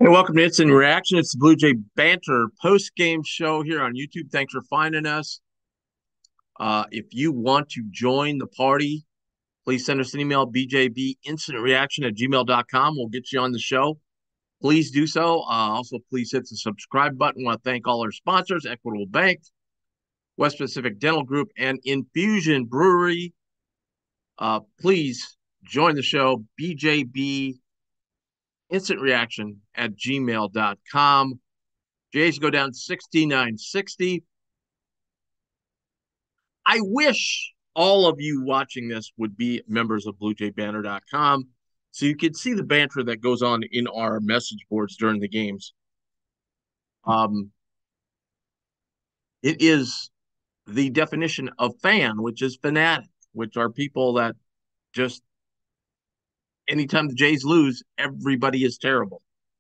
Hey, welcome to Instant Reaction. It's the Blue Jay Banter post-game show here on YouTube. Thanks for finding us. If you want to join the party, please send us an email, bjbinstantreaction@gmail.com. We'll get you on the show. Please do so. Also, please hit the subscribe button. I want to thank all our sponsors, Equitable Bank, West Pacific Dental Group, and Infusion Brewery. Please join the show, bjb instantreaction@gmail.com. Jays go down 69-60. I wish all of you watching this would be members of BlueJayBanner.com so you could see the banter that goes on in our message boards during the games. Um, it is the definition of fan, which is fanatic, which are people that just anytime the Jays lose, everybody is terrible.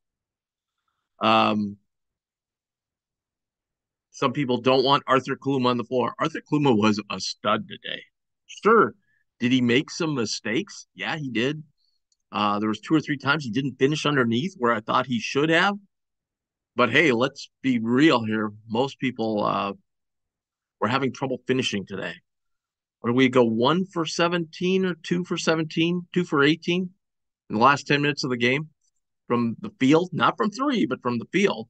Some people don't want Arthur Kaluma on the floor. Arthur Kaluma was a stud today. Sure. Did he make some mistakes? Yeah, he did. There was two or three times he didn't finish underneath where I thought he should have. But hey, let's be real here. Most people were having trouble finishing today. Or do we go 1 for 17 or 2 for 17, 2 for 18 in the last 10 minutes of the game from the field? Not from three, but from the field.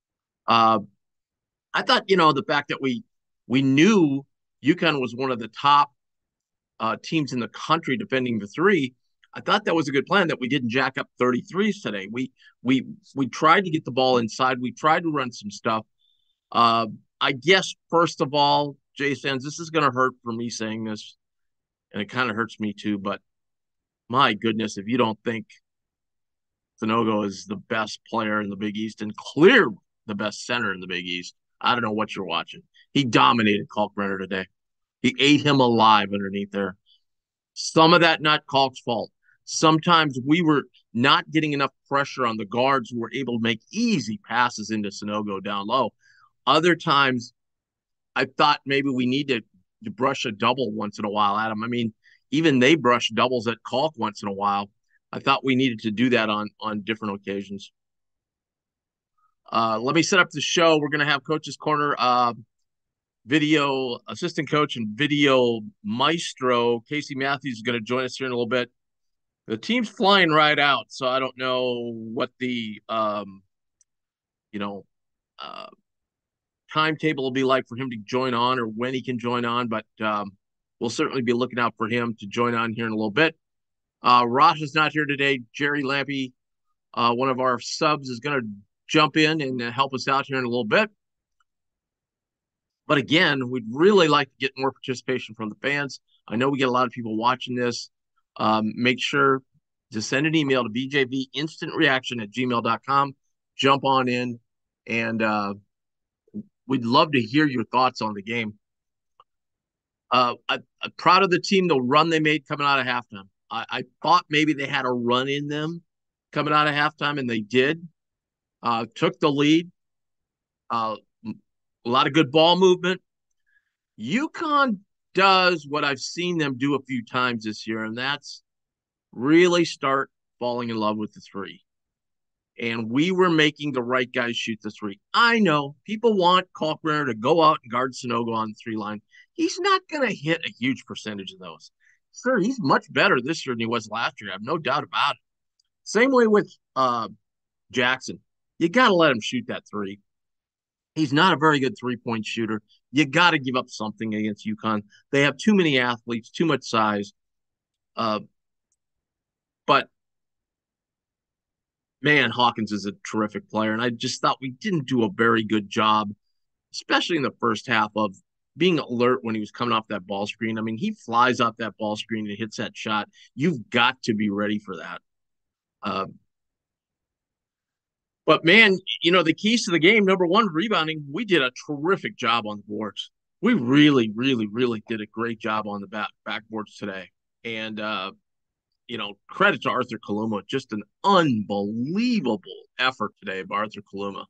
I thought, the fact that we knew UConn was one of the top teams in the country defending the three. I thought that was a good plan that we didn't jack up 33s today. We tried to get the ball inside. We tried to run some stuff. I guess first of all, Jay fans, this is going to hurt for me saying this, and it kind of hurts me too. But my goodness, if you don't think Sanogo is the best player in the Big East and clearly the best center in the Big East, I don't know what you're watching. He dominated Kalkbrenner today. He ate him alive underneath there. Some of that not Kalk's fault. Sometimes we were not getting enough pressure on the guards who were able to make easy passes into Sanogo down low. Other times, I thought maybe we need to brush a double once in a while at him. I mean, even they brush doubles at Kalk once in a while. I thought we needed to do that on different occasions. Let me set up the show. We're going to have Coach's Corner video assistant coach and video maestro Casey Matthews is going to join us here in a little bit. The team's flying right out, so I don't know what the you know timetable will be like for him to join on or when he can join on, but we'll certainly be looking out for him to join on here in a little bit. Ross is not here today. Jerry Lampy, one of our subs, is going to jump in and help us out here in a little bit. But again, we'd really like to get more participation from the fans. I know we get a lot of people watching this. Make sure to send an email to bjbinstantreaction@gmail.com. Jump on in, and we'd love to hear your thoughts on the game. I'm proud of the team, the run they made coming out of halftime. I thought maybe they had a run in them coming out of halftime, and they did. Took the lead. A lot of good ball movement. UConn does what I've seen them do a few times this year, and that's really start falling in love with the three. And we were making the right guys shoot the three. I know people want Kalkbrenner to go out and guard Sanogo on the three line. He's not going to hit a huge percentage of those. Sure, he's much better this year than he was last year. I have no doubt about it. Same way with Jackson. You got to let him shoot that three. He's not a very good three-point shooter. You got to give up something against UConn. They have too many athletes, too much size. But man, Hawkins is a terrific player, and I just thought we didn't do a very good job, especially in the first half, of being alert when he was coming off that ball screen. I mean, he flies off that ball screen and hits that shot. You've got to be ready for that. But man, the keys to the game, number one, rebounding. We did a terrific job on the boards. We really, really, really did a great job on the backboards today. And, credit to Arthur Kaluma. Just an unbelievable effort today by Arthur Kaluma.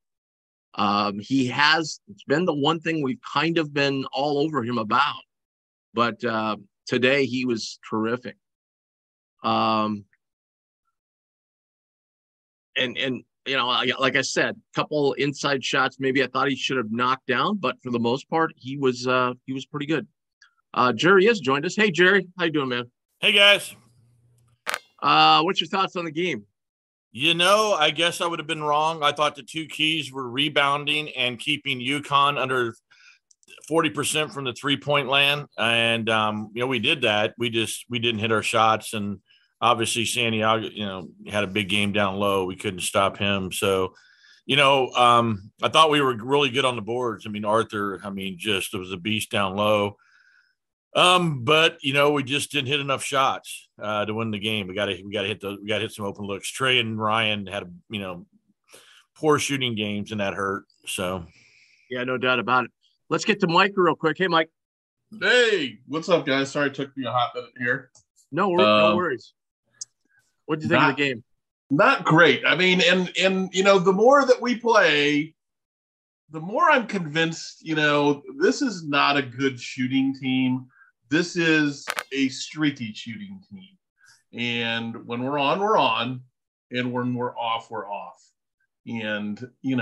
It's been the one thing we've kind of been all over him about. But today he was terrific. And like I said, a couple inside shots. Maybe I thought he should have knocked down, but for the most part, he was pretty good. Jerry has joined us. Hey, Jerry, how you doing, man? Hey guys. What's your thoughts on the game? I guess I would have been wrong. I thought the two keys were rebounding and keeping UConn under 40% from the 3-point land. And, we did that. We didn't hit our shots. And obviously Santiago, had a big game down low. We couldn't stop him. So, I thought we were really good on the boards. Arthur, just it was a beast down low. But we just didn't hit enough shots to win the game. We got to hit some open looks. Trey and Ryan had poor shooting games, and that hurt. So, yeah, no doubt about it. Let's get to Mike real quick. Hey, Mike. Hey, what's up, guys? Sorry it took me a hot minute here. No worries. What did you think of the game? Not great. And the more that we play, the more I'm convinced, this is not a good shooting team. This is a streaky shooting team. And when we're on, we're on. And when we're off, we're off. And,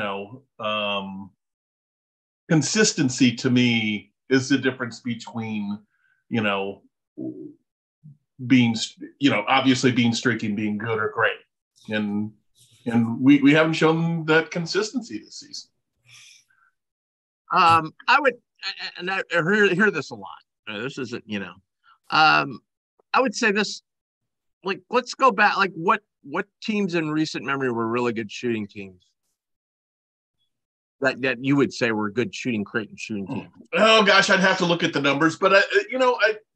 consistency to me is the difference between, being, obviously being streaky and being good or great. And we haven't shown that consistency this season. I would, and I hear this a lot. This isn't, I would say this, like, let's go back. Like, what teams in recent memory were really good shooting teams that you would say were good Creighton shooting teams? Oh gosh, I'd have to look at the numbers, but I know.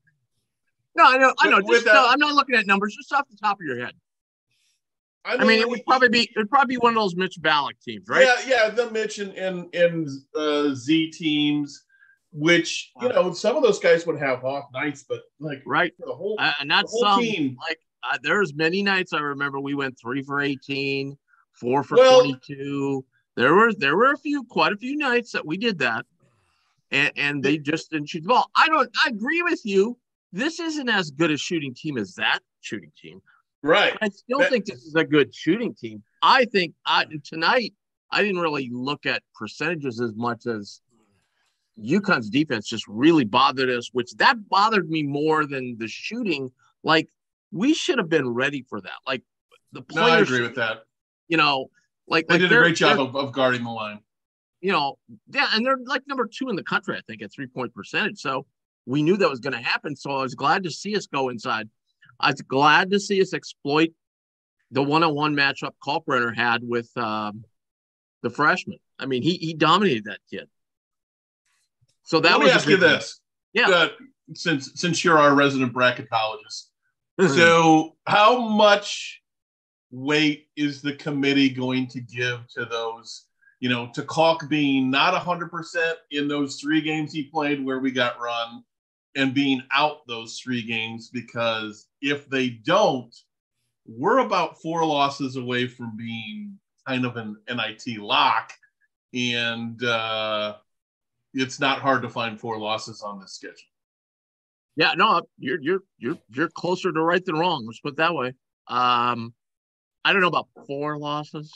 I'm not looking at numbers, just off the top of your head. It would probably be one of those Mitch Ballack teams, right? Yeah, the Mitch and Z teams, which some of those guys would have off nights, but right, for the whole and that's the whole team. There's many nights I remember we went 3 for 18, 4 for 22. There were quite a few nights that we did that, and they just didn't shoot the ball. I agree with you. This isn't as good a shooting team as that shooting team. Right. I still think this is a good shooting team. I think tonight I didn't really look at percentages as much as UConn's defense just really bothered us, which that bothered me more than the shooting. Like, we should have been ready for that. Like, the players. No, I agree with that. They did a great job of guarding the line. And they're like number 2 in the country, I think, at 3-point percentage. So we knew that was going to happen. So I was glad to see us go inside. I was glad to see us exploit the one-on-one matchup Kalkbrenner had with the freshman. He dominated that kid. So that Let me ask you this. Yeah. Since you're our resident bracketologist, so how much weight is the committee going to give to those, to Kalk being not 100% in those 3 games he played where we got run, and being out those 3 games? Because if they don't, we're about 4 losses away from being kind of an NIT lock. And it's not hard to find 4 losses on this schedule. Yeah, no, you're closer to right than wrong. Let's put it that way. I don't know about 4 losses.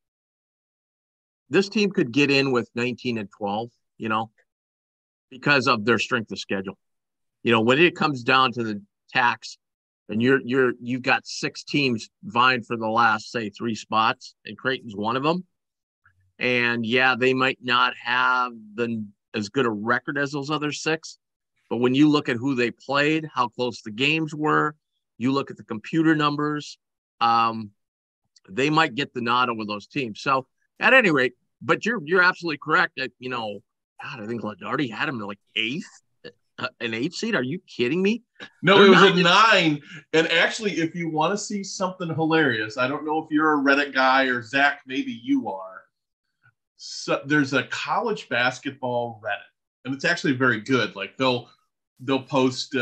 This team could get in with 19 and 12, because of their strength of schedule. When it comes down to the tax, and you've got 6 teams vying for the last, say, 3 spots, and Creighton's one of them. And yeah, they might not have as good a record as those other 6, but when you look at who they played, how close the games were, you look at the computer numbers, they might get the nod over those teams. So at any rate, but you're absolutely correct that God, I think Lenardi had him like 8th. An 8 seed? Are you kidding me? No, it was a 9. And actually, if you want to see something hilarious, I don't know if you're a Reddit guy or Zach, maybe you are. So there's a college basketball Reddit, and it's actually very good. Like they'll post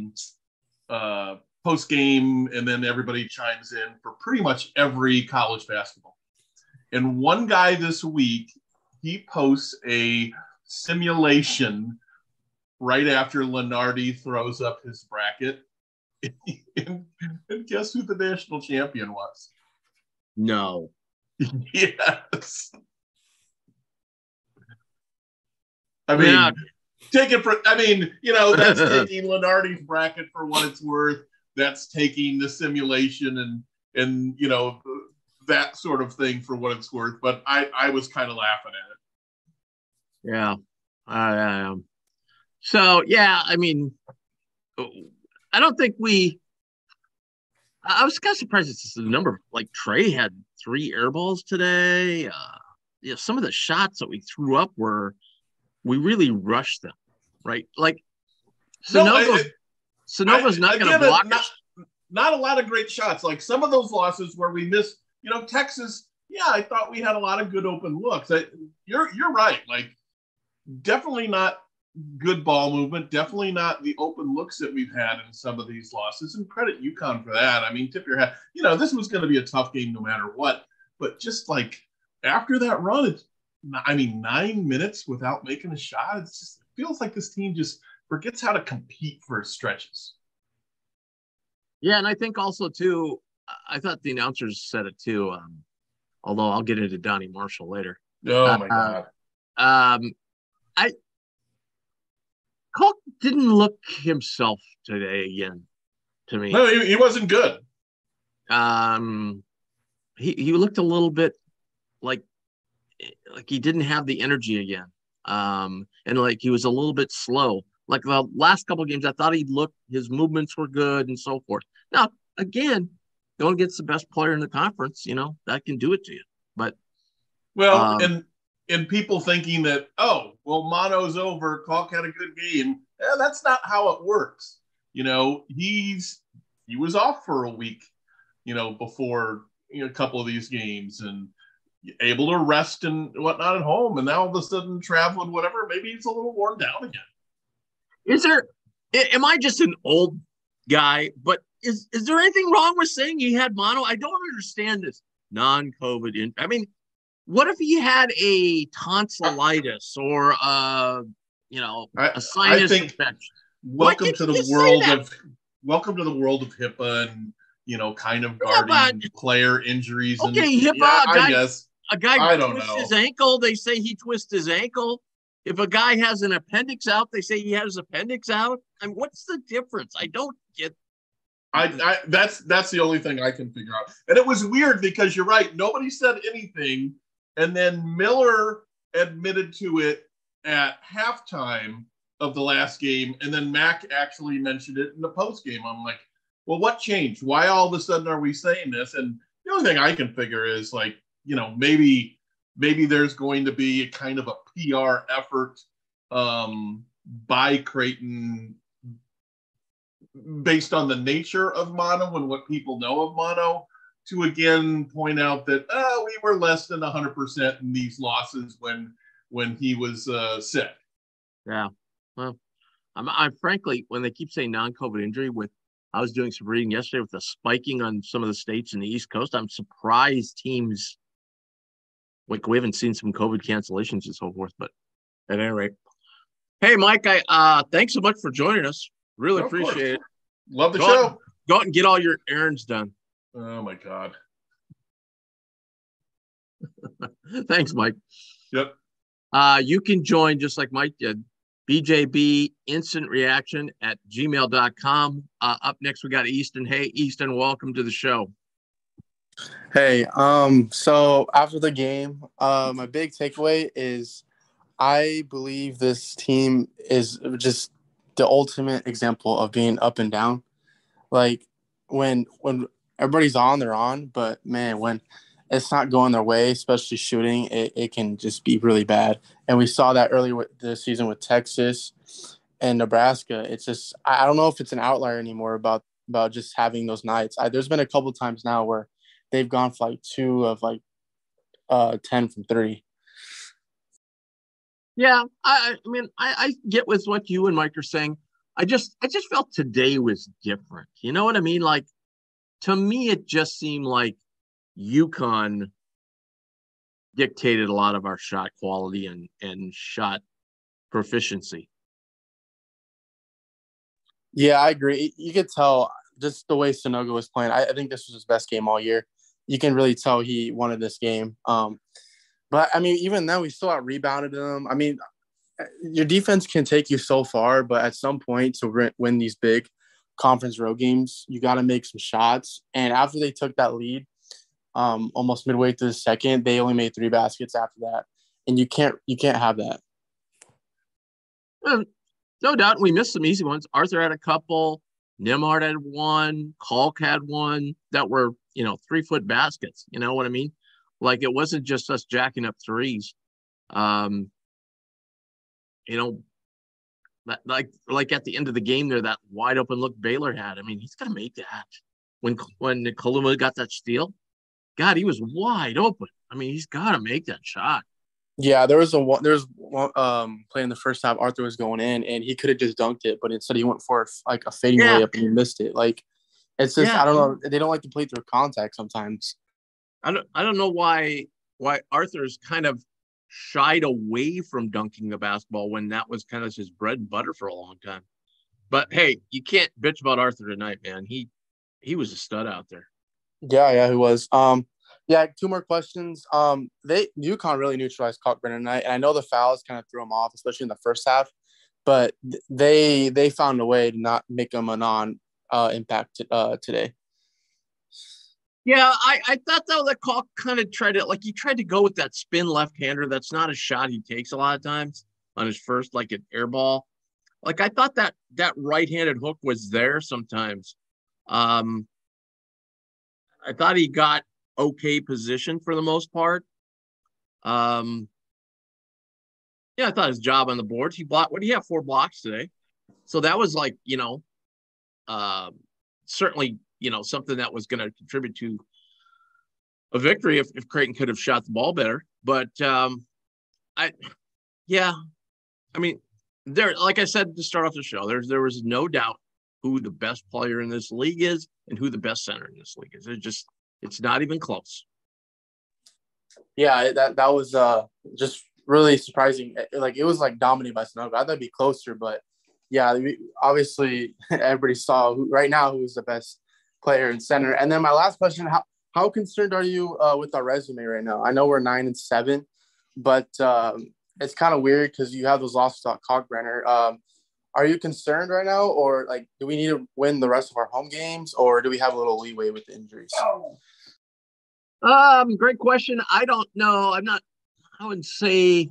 post game, and then everybody chimes in for pretty much every college basketball. And one guy this week, he posts a simulation right after Lenardi throws up his bracket. and guess who the national champion was? No. Yes. I mean, take it for, I mean, that's taking Lenardi's bracket for what it's worth. That's taking the simulation and that sort of thing for what it's worth. But I was kind of laughing at it. Yeah. So, yeah, I mean, I don't think I was kind of surprised it's the number. Like, Trey had 3 air balls today. Some of the shots that we threw up we really rushed them, right? Like, Sanogo's not going to block us. Not a lot of great shots. Like some of those losses where we missed, Texas. Yeah, I thought we had a lot of good open looks. You're right. Like, definitely not good ball movement. Definitely not the open looks that we've had in some of these losses. And credit UConn for that. I mean, tip your hat. This was going to be a tough game no matter what. But just like after that run, 9 minutes without making a shot. It feels like this team just forgets how to compete for stretches. Yeah, and I think also too, I thought the announcers said it too. Although I'll get into Donnie Marshall later. Oh my God. Kalk didn't look himself today again. To me, no, he wasn't good. He looked a little bit like he didn't have the energy again. And like he was a little bit slow. Like the last couple of games, I thought his movements were good and so forth. Now, again, going against the best player in the conference, that can do it to you. But and people thinking that, mono's over, Kalk had a good game. That's not how it works. He was off for a week, before a couple of these games and able to rest and whatnot at home. And now all of a sudden traveling, whatever, maybe he's a little worn down again. Am I just an old guy? But is there anything wrong with saying he had mono? I don't understand this non-COVID. I mean, what if he had a tonsillitis or a sinus infection? Welcome to the world of HIPAA and kind of guarding player injuries. Okay, and, HIPAA. I guess a guy twists his ankle. They say he twists his ankle. If a guy has an appendix out, they say he has his appendix out. I mean, what's the difference? I don't get. That's the only thing I can figure out. And it was weird because you're right. Nobody said anything. And then Miller admitted to it at halftime of the last game. And then Mac actually mentioned it in the post game. I'm like, well, what changed? Why all of a sudden are we saying this? And the only thing I can figure is like, maybe there's going to be a kind of a PR effort by Creighton based on the nature of mono and what people know of mono to again point out that we were less than 100% in these losses when he was sick. Yeah. Well, I'm frankly, when they keep saying non-COVID injury I was doing some reading yesterday with the spiking on some of the states in the East Coast. I'm surprised teams, like we haven't seen some COVID cancellations and so forth, but at any rate. Hey, Mike, thanks so much for joining us. Really appreciate it. Love the show. Go out and get all your errands done. Oh, my God. Thanks, Mike. Yep. You can join, just like Mike did, BJB Instant Reaction at gmail.com. Up next, we got Easton. Hey, Easton, welcome to the show. Hey, so after the game, my big takeaway is I believe this team is just the ultimate example of being up and down. Like when everybody's on, they're on, but man, when it's not going their way, especially shooting, it can just be really bad. And we saw that earlier this season with Texas and Nebraska. It's just, I don't know if it's an outlier anymore about just having those nights. There's been a couple times now where they've gone for like 2 of 10 from 3. Yeah, I mean, I get with what you and Mike are saying. I just felt today was different. You know what I mean? Like, to me, it just seemed like UConn dictated a lot of our shot quality and shot proficiency. Yeah, I agree. You could tell just the way Sanogo was playing. I think this was his best game all year. you can really tell he wanted this game. But I mean, even then, we still out rebounded them. I mean, your defense can take you so far, but at some point to win these big conference road games, you got to make some shots. And after they took that lead, almost midway through the second, they only made 3 baskets after that, and you can't have that. No doubt, we missed some easy ones. Arthur had a couple. Nimhard had one. Kalk had one that were 3-foot baskets. You know what I mean? Like, it wasn't just us jacking up threes. Like at the end of the game there, that wide open look Baylor had. I mean, he's got to make that. When Kaluma got that steal, God, he was wide open. I mean, he's got to make that shot. Yeah, there was one play in the first half. Arthur was going in, and he could have just dunked it, but instead he went for like a fading layup and he missed it. Like, it's just I don't know. They don't like to play through contact sometimes. I don't know why Arthur's kind of shied away from dunking the basketball when that was kind of his bread and butter for a long time. But hey, you can't bitch about Arthur tonight, man. He was a stud out there. Yeah, he was. Yeah, 2 more questions. UConn really neutralized Kalkbrenner tonight, and I know the fouls kind of threw him off, especially in the first half. But they found a way to not make him a non-impact today. Yeah, I thought though that Kalk kind of tried to go with that spin left-hander. That's not a shot he takes a lot of times on his first, like an air ball. Like, I thought that right-handed hook was there sometimes. I thought he got okay position for the most part. Yeah, I thought his job on the boards. He blocked. What did he have? 4 blocks today. So that was like, certainly, something that was going to contribute to a victory if Creighton could have shot the ball better. But I mean, there, like I said to start off the show, there was no doubt who the best player in this league is and who the best center in this league is. It's not even close. Yeah, that was just really surprising. Like, it was like dominated by Sunoco. I thought it'd be closer, but yeah, obviously everybody saw who's the best player in center. And then my last question: how concerned are you with our resume right now? I know we're 9-7, but it's kind of weird because you have those losses to Kalkbrenner. Are you concerned right now, or like, do we need to win the rest of our home games, or do we have a little leeway with the injuries? Great question. I don't know. I would say,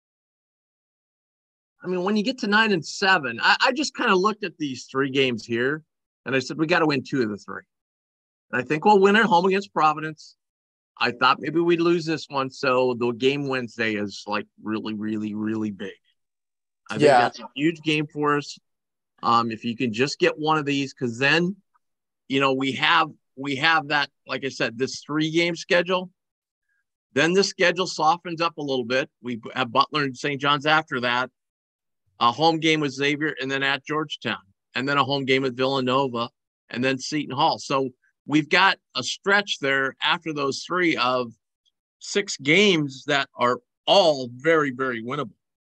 I mean, when you get to 9-7, I just kind of looked at these 3 games here and I said, we got to win 2 of the 3. And I think we'll win at home against Providence. I thought maybe we'd lose this one. So the game Wednesday is like really, really, really big. I think that's a huge game for us. If you can just get one of these, because then, we have that, like I said, this 3-game schedule. Then the schedule softens up a little bit. We have Butler and St. John's after that. A home game with Xavier, and then at Georgetown, and then a home game with Villanova, and then Seton Hall. So we've got a stretch there after those 3 of 6 games that are all very, very winnable.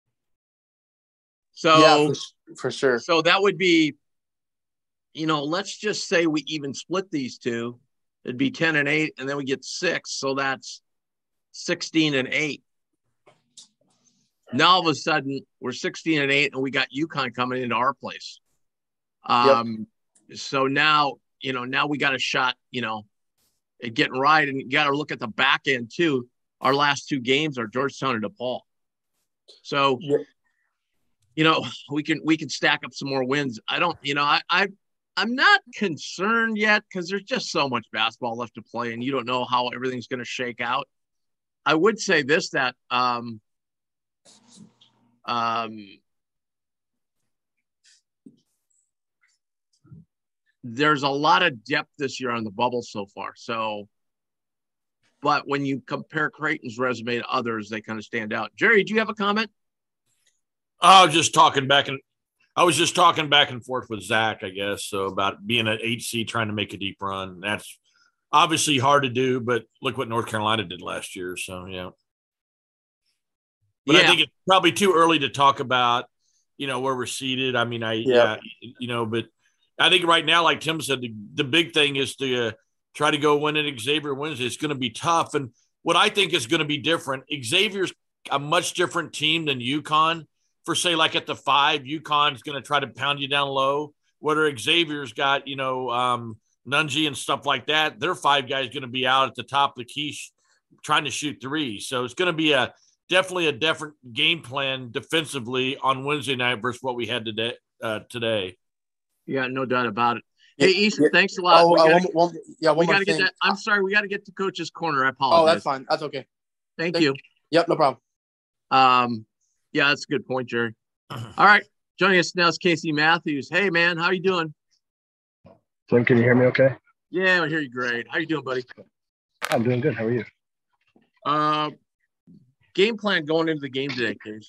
So yeah, for sure. So that would be, let's just say we even split these 2. It'd be 10-8, and then we get 6. So that's 16-8. Now all of a sudden we're 16-8, and we got UConn coming into our place. So now, now we got a shot, at getting right, and you got to look at the back end too. Our last 2 games are Georgetown and DePaul. So, we can stack up some more wins. I don't, I'm not concerned yet because there's just so much basketball left to play, and you don't know how everything's going to shake out. I would say this, that there's a lot of depth this year on the bubble so far. So, but when you compare Creighton's resume to others, they kind of stand out. Jerry, do you have a comment? I was just talking back and forth with Zach, I guess. So about being an HC trying to make a deep run. That's obviously hard to do, but look what North Carolina did last year. So, yeah. But I think it's probably too early to talk about, where we're seated. I mean, but I think right now, like Tim said, the big thing is to try to go win at Xavier Wednesday. It's going to be tough. And what I think is going to be different, Xavier's a much different team than UConn. For say, like at the 5, UConn's going to try to pound you down low. Whether Xavier's got, Nunji and stuff like that, their 5 guys going to be out at the top of the key trying to shoot threes. So it's going to be definitely a different game plan defensively on Wednesday night versus what we had today. Yeah, no doubt about it. Hey, Easton, thanks a lot. We got to get that. I'm sorry, we got to get to Coach's Corner. I apologize. Oh, that's fine. That's okay. Thank you. Yep, no problem. Yeah, that's a good point, Jerry. All right, joining us now is Casey Matthews. Hey, man, how you doing? Tim, can you hear me okay? Yeah, I hear you great. How you doing, buddy? I'm doing good. How are you? Game plan going into the game today, Case.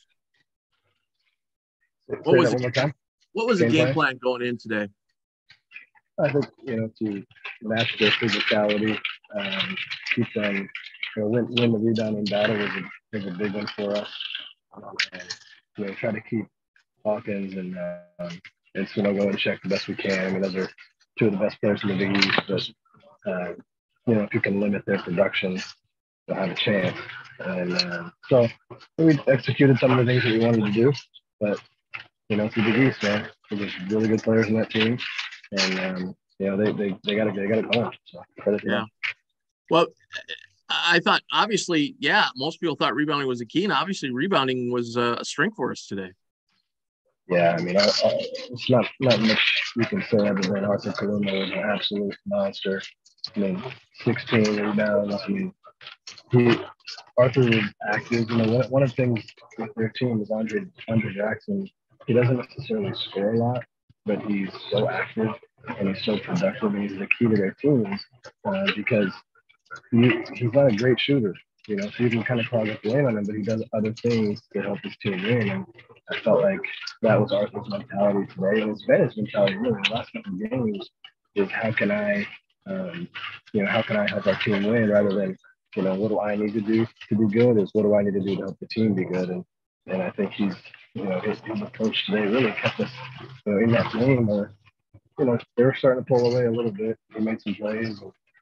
What was it? One more time? What was the game plan going in today? I think, to match their physicality, keep them, win the rebounding battle was a big one for us. And, try to keep Hawkins and Sunogo in check the best we can. I mean, those are 2 of the best players in the Big East, but, if you can limit their production, they'll have a chance. And so we executed some of the things that we wanted to do, but, it's the Big East, man. There's really good players in that team. And, they got it going. So credit to them. Well, I thought, obviously, most people thought rebounding was a key, and obviously rebounding was a strength for us today. Yeah, I mean, it's not much you can say other than Arthur Kaluma was an absolute monster. I mean, 16 rebounds. I mean, Arthur was active. One of the things with their team is Andre Jackson. He doesn't necessarily score a lot, but he's so active and he's so productive, and he's the key to their teams because he's not a great shooter, so you can kind of clog up the lane on him, but he does other things to help his team win. And I felt like that was Arthur's mentality today, and it's been his mentality really the last couple of games. Is how can I help our team win rather than what do I need to do to be good? Is what do I need to do to help the team be good? And I think he's his approach today really kept us in that game where they were starting to pull away a little bit. He made some plays.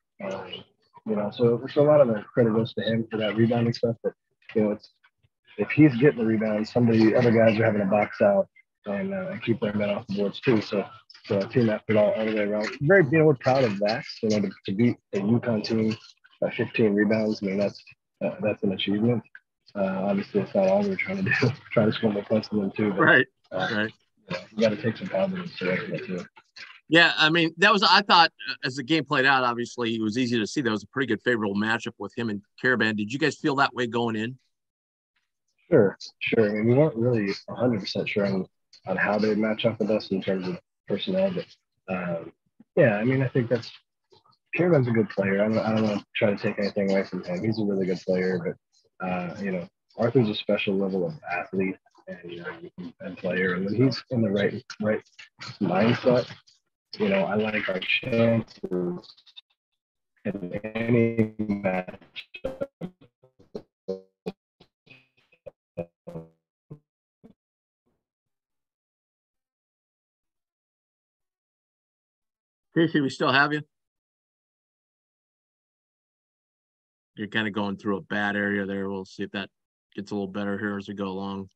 So a lot of the credit goes to him for that rebounding stuff. But it's if he's getting the rebounds, other guys are having to box out and keep their men off the boards too. So a team effort all the way around. We're proud of that. To beat a UConn team by 15 rebounds. I mean that's an achievement. Obviously, it's not all we're trying to do. Try to score more points than them too. But, right. You got to take some positives to that too. Yeah, I mean, I thought as the game played out, obviously, it was easy to see that was a pretty good favorable matchup with him and Caravan. Did you guys feel that way going in? Sure. I mean, we weren't really 100% sure on how they'd match up with us in terms of personnel. But, I mean, I think Caravan's a good player. I don't want to try to take anything away from him. He's a really good player. But, Arthur's a special level of athlete and player. And when he's in the right mindset, I like our chances in any match. Casey, we still have you? You're kind of going through a bad area there. We'll see if that gets a little better here as we go along.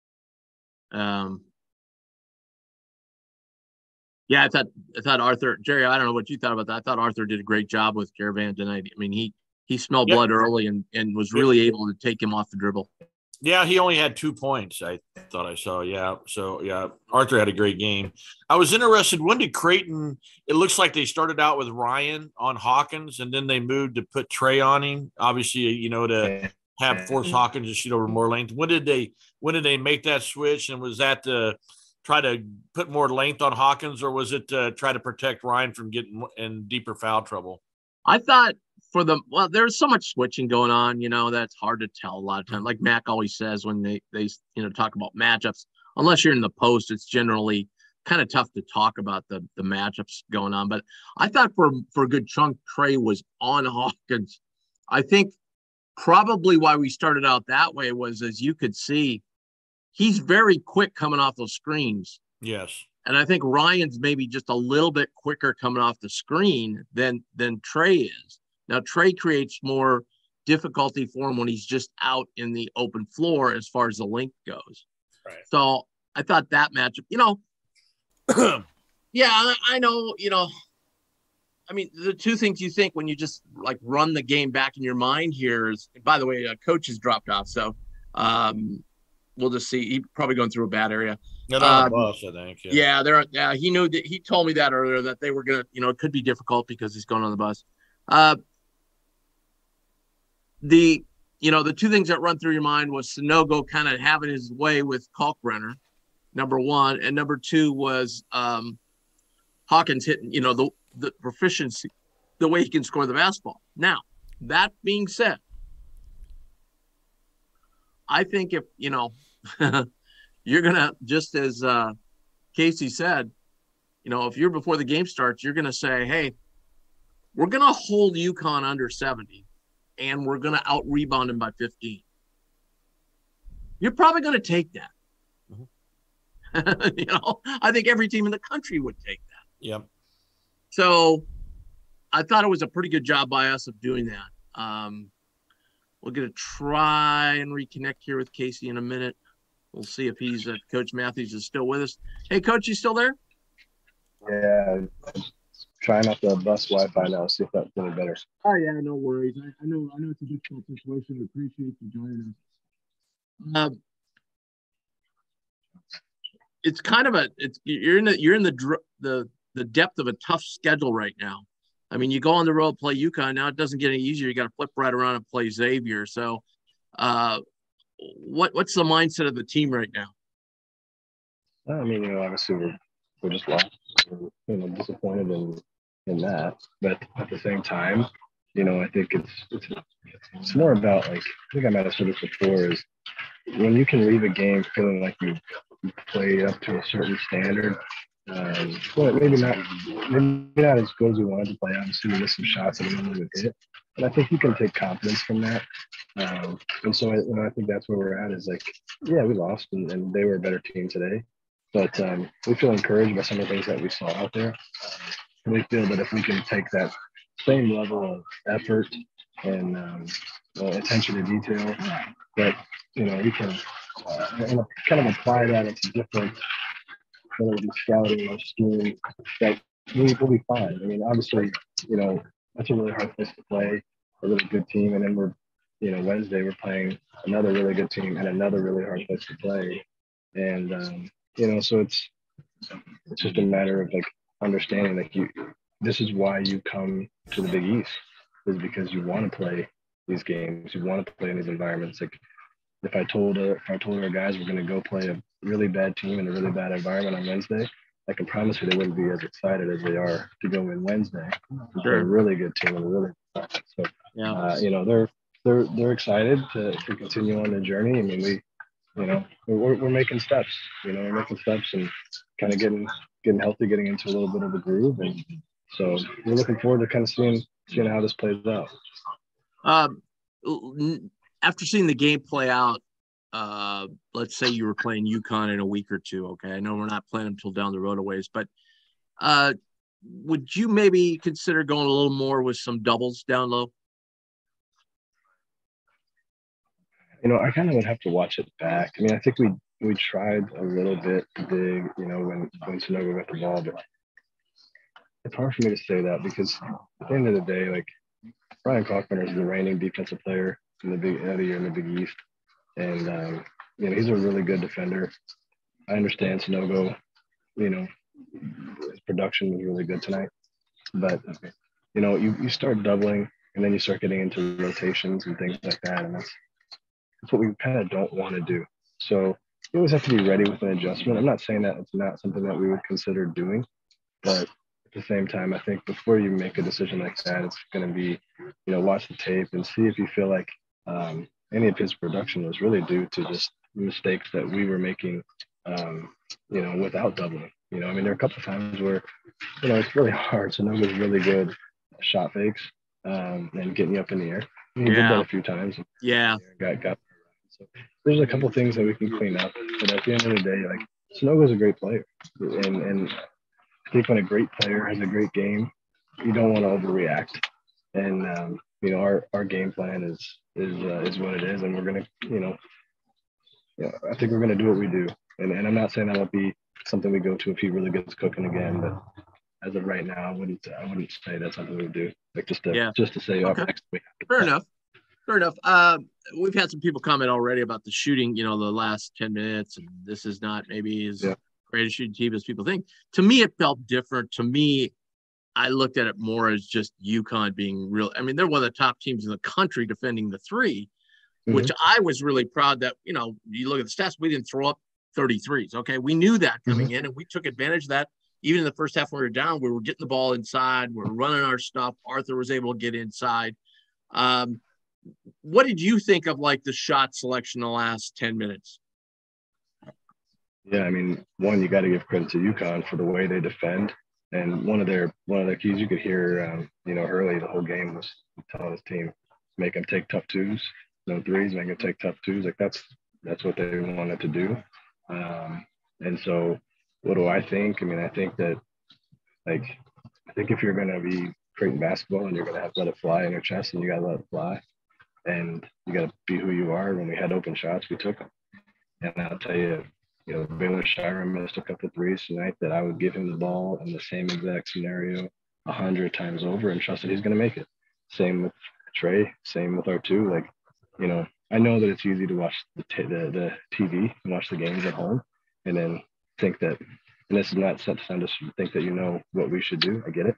I thought Arthur, Jerry, I don't know what you thought about that. I thought Arthur did a great job with Caravan tonight. I mean, he smelled blood early and was really able to take him off the dribble. Yeah, he only had 2 points, I thought I saw. Yeah. So, Arthur had a great game. I was interested. When did Creighton – it looks like they started out with Ryan on Hawkins, and then they moved to put Trey on him, obviously, to have force Hawkins to shoot over more length. When did they make that switch, and was that to try to put more length on Hawkins, or was it to try to protect Ryan from getting in deeper foul trouble? I thought there's so much switching going on, that's hard to tell a lot of times. Like Mac always says when they talk about matchups, unless you're in the post, it's generally kind of tough to talk about the matchups going on. But I thought for a good chunk, Trey was on Hawkins. I think probably why we started out that way was, as you could see, he's very quick coming off those screens. Yes. And I think Ryan's maybe just a little bit quicker coming off the screen than Trey is. Now, Trey creates more difficulty for him when he's just out in the open floor as far as the length goes. Right. So I thought that matchup, yeah, I know, I mean, the two things you think when you just like run the game back in your mind here is, by the way, coach has dropped off. So we'll just see. He's probably going through a bad area. Not on the bus, I think. Yeah, he knew that. He told me that earlier that they were going to, it could be difficult because he's going on the bus. The two things that run through your mind was Sanogo kind of having his way with Kalkbrenner, number one. And number two was Hawkins hitting, the proficiency, the way he can score the basketball. Now, that being said, I think if, you're going to, just as Casey said, if you're before the game starts, you're going to say, hey, we're going to hold UConn under 70 and we're going to out rebound them by 15. You're probably going to take that. Mm-hmm. I think every team in the country would take that. Yep. So I thought it was a pretty good job by us of doing that. We're going to try and reconnect here with Casey in a minute. We'll see if Coach Matthews is still with us. Hey, Coach, you still there? Yeah, I'm trying not to bust Wi-Fi now. See if that's any better. Oh yeah, no worries. I know it's a difficult situation. We appreciate you joining us. It's kind of you're in the depth of a tough schedule right now. I mean, you go on the road, play UConn. Now it doesn't get any easier. You got to flip right around and play Xavier. So, what's the mindset of the team right now? I mean, obviously we're just lost. We're, disappointed in that, but at the same time, I think it's more about, like, I think I might have said this before, is when you can leave a game feeling like you play up to a certain standard. Well, maybe not as good as we wanted to play. Obviously, we missed some shots that we normally would hit, but I think you can take confidence from that. And so, I think that's where we're at. Is like, yeah, we lost, and they were a better team today, but we feel encouraged by some of the things that we saw out there. And we feel that if we can take that same level of effort and attention to detail, that we can kind of apply that into different, whether it be scouting or scheme, that we'll be fine. I mean, obviously, that's a really hard place to play, a really good team, and then we're, Wednesday we're playing another really good team and another really hard place to play, and so it's just a matter of, like, understanding that this is why you come to the Big East, is because you want to play these games, you want to play in these environments. Like, if I told our guys we're going to go play a really bad team in a really bad environment on Wednesday, I can promise you they wouldn't be as excited as they are to go in Wednesday. They're a really good team and a really good team. So, yeah. They're excited to continue on the journey. I mean, we're making steps. We're making steps and kind of getting healthy, getting into a little bit of a groove, and so we're looking forward to kind of seeing how this plays out. After seeing the game play out, let's say you were playing UConn in a week or two. Okay, I know we're not playing until down the road a ways, but would you maybe consider going a little more with some doubles down low? I kind of would have to watch it back. I mean, I think we tried a little bit big, when Sanogo got the ball, but it's hard for me to say that because at the end of the day, like, Ryan Kalkbrenner is the reigning defensive player in the year in the Big East, and he's a really good defender. I understand Sanogo, his production was really good tonight, but you start doubling and then you start getting into rotations and things like that, and that's what we kind of don't want to do. So you always have to be ready with an adjustment. I'm not saying that it's not something that we would consider doing, but at the same time, I think before you make a decision like that, it's going to be, watch the tape and see if you feel like any of his production was really due to just mistakes that we were making, without doubling. I mean, there are a couple of times where, it's really hard. So Nova's really good shot fakes and getting you up in the air. He did that a few times. Yeah. Got. So there's a couple of things that we can clean up. But at the end of the day, like, Sanogo's a great player, and I think when a great player has a great game, you don't want to overreact. And our game plan is what it is, and we're gonna I think we're gonna do what we do. And I'm not saying that won't be something we go to if he really gets cooking again, but as of right now, I wouldn't say that's something we would do. Like just to say okay. Next week. Fair enough. We've had some people comment already about the shooting, the last 10 minutes, and this is not maybe as great a shooting team as people think. To me, it felt different. To me, I looked at it more as just UConn being real. I mean, they're one of the top teams in the country defending the three, which I was really proud that, you look at the stats, we didn't throw up 33s. Okay. We knew that coming in, and we took advantage of that. Even in the first half when we were down, we were getting the ball inside. We were running our stuff. Arthur was able to get inside. What did you think of like the shot selection the last 10 minutes? Yeah, I mean, one, you got to give credit to UConn for the way they defend. And one of their keys you could hear, early the whole game was telling his team, make them take tough twos, no threes, make them take tough twos. Like that's what they wanted to do. And so what do I think? I mean, I think that if you're going to be creating basketball and you're going to have to let it fly in your chest, and you got to let it fly, and you got to be who you are. When we had open shots, we took them. And I'll tell you, Baylor Shire missed a couple of threes tonight that I would give him the ball in the same exact scenario 100 times over and trust that he's going to make it. Same with Trey, same with R2. Like, I know that it's easy to watch the TV and watch the games at home and then think that, and this is not set to sound just think that what we should do. I get it.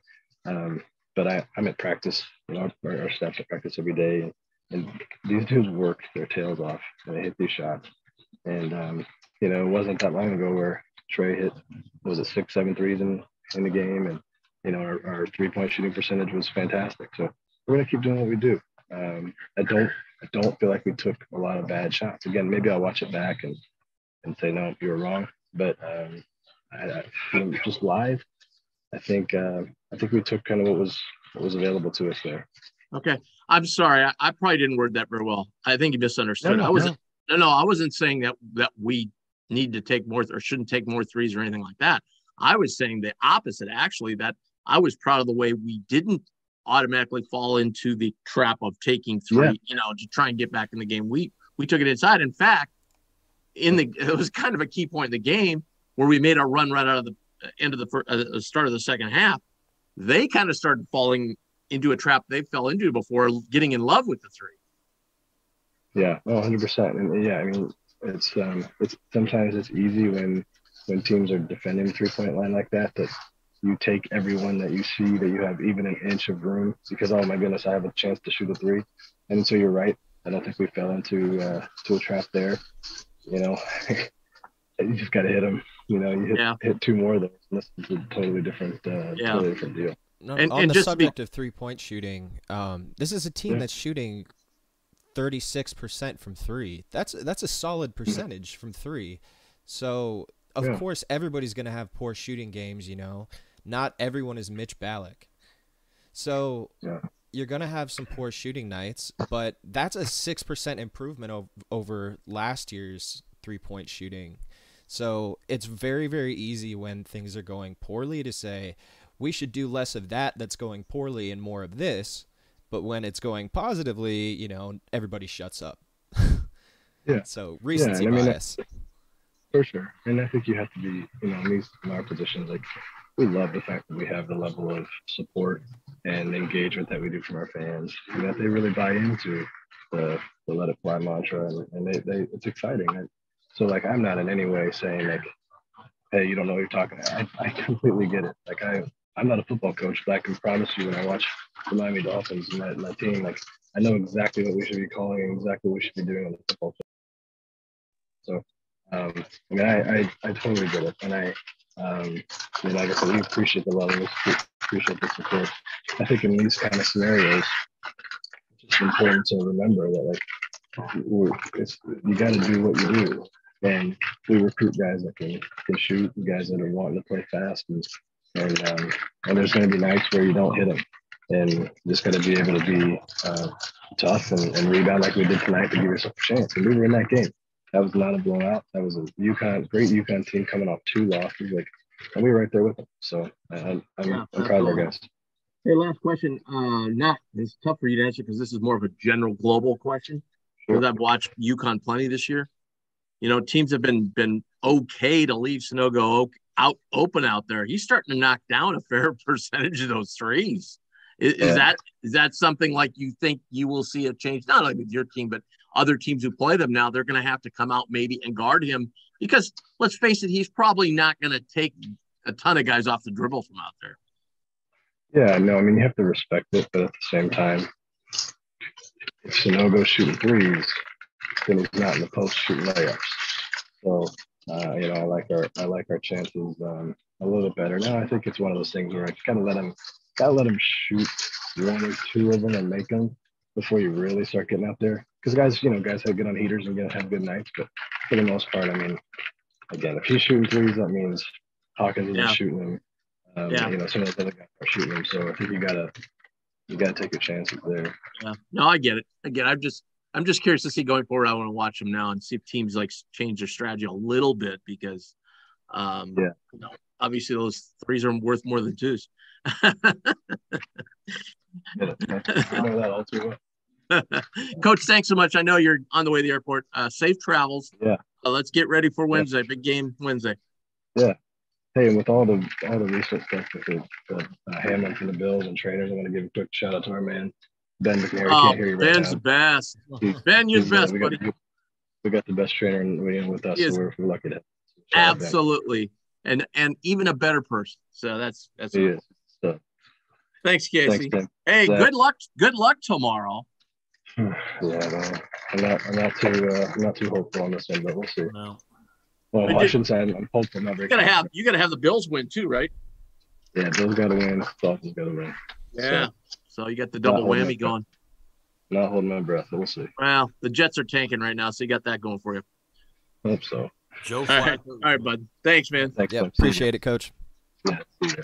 But I'm at practice, our staff's at practice every day, and these dudes work their tails off and they hit these shots. And, it wasn't that long ago where Trey hit, 6-7 threes in the game. And, our 3-point shooting percentage was fantastic. So we're going to keep doing what we do. I don't feel like we took a lot of bad shots. Again, maybe I'll watch it back and say, no, you were wrong. But I just live, I think we took kind of what was available to us there. Okay. I'm sorry. I probably didn't word that very well. I think you misunderstood. No, I wasn't saying that we need to take more or shouldn't take more threes or anything like that. I was saying the opposite, actually, that I was proud of the way we didn't automatically fall into the trap of taking three, to try and get back in the game. We took it inside. In fact, it was kind of a key point in the game where we made our run right out of the end of the start of the second half. They kind of started falling into a trap they fell into before, getting in love with the three. Yeah, 100%. And yeah, I mean, it's sometimes it's easy when teams are defending the 3-point line like that you take everyone that you see that you have even an inch of room because, oh my goodness, I have a chance to shoot a three. And so you're right. I don't think we fell into a trap there. You just got to hit them. You hit two more of those. This is a totally different deal. No, on the subject of 3-point shooting, this is a team that's shooting 36% from three. That's a solid percentage from three. So of course everybody's going to have poor shooting games. Not everyone is Mitch Ballack. So you're going to have some poor shooting nights, but that's a 6% improvement over last year's 3-point shooting. So it's very, very easy when things are going poorly to say we should do less of that's going poorly and more of this. But when it's going positively, everybody shuts up. Yeah. So recency bias. For sure. And I think you have to be, in our positions, like we love the fact that we have the level of support and engagement that we do from our fans, and that they really buy into the let it fly mantra, and they it's exciting. So like, I'm not in any way saying like, hey, you don't know what you're talking about. I completely get it. Like I'm not a football coach, but I can promise you when I watch the Miami Dolphins and my team, like I know exactly what we should be calling and exactly what we should be doing on the football field. So, I totally get it. And like I said, we appreciate the love, we appreciate the support. I think in these kind of scenarios, it's just important to remember that you got to do what you do. And we recruit guys that can shoot, guys that are wanting to play fast, and there's going to be nights where you don't hit them, and you just got to be able to be tough and rebound like we did tonight to give yourself a chance. And we were in that game. That was not a blowout. That was a great UConn team coming off 2 losses. Like, and we were right there with them. So I'm proud of our guys. Hey, last question. It's tough for you to answer because this is more of a general global question. Because I've watched UConn plenty this year. You know, teams have been okay to leave Sanogo open out there. He's starting to knock down a fair percentage of those threes. Is that something like you think you will see a change? Not only with your team, but other teams who play them now. They're going to have to come out maybe and guard him because let's face it, he's probably not going to take a ton of guys off the dribble from out there. Yeah, no, I mean you have to respect it, but at the same time, if Sanogo shooting threes, then he's not in the post shooting layups. So you know, I like our chances a little better. Now I think it's one of those things where I gotta let him shoot 1 or 2 of them and make them before you really start getting out there. Because guys have good on heaters and have good nights, but for the most part, I mean, again, if he's shooting threes, that means Hawkins isn't shooting them. You know, some of those other guys are shooting them. So I think you gotta take your chances there. Yeah, no, I get it. Again, I'm just curious to see going forward. I want to watch them now and see if teams like change their strategy a little bit because, you know, obviously those threes are worth more than twos. Coach, thanks so much. I know you're on the way to the airport. Safe travels. Yeah. Let's get ready for Wednesday. Big game Wednesday. Yeah. Hey, and with all the recent stuff with Hamlin from the Bills and trainers, I want to give a quick shout out to our man Ben McNary. Can't hear you right Ben's now. the best. Ben, you're the best, buddy. We got the best trainer with us, so we're lucky to. Absolutely, and even a better person. So that's he is. So, thanks, Casey. Thanks, hey, Zach. Good luck tomorrow. Yeah, no, I'm not too hopeful on this one, but we'll see. No. Well, I shouldn't say I'm hopeful. You gotta have the Bills win too, right? Yeah, Bills gotta win. Dolphins gotta win. Yeah. So you got the double whammy going. Not holding my breath, but we'll see. Well, the Jets are tanking right now, so you got that going for you. Hope so. Joe All right, bud. Thanks, man. Thanks, yeah, appreciate it, Coach. Yeah.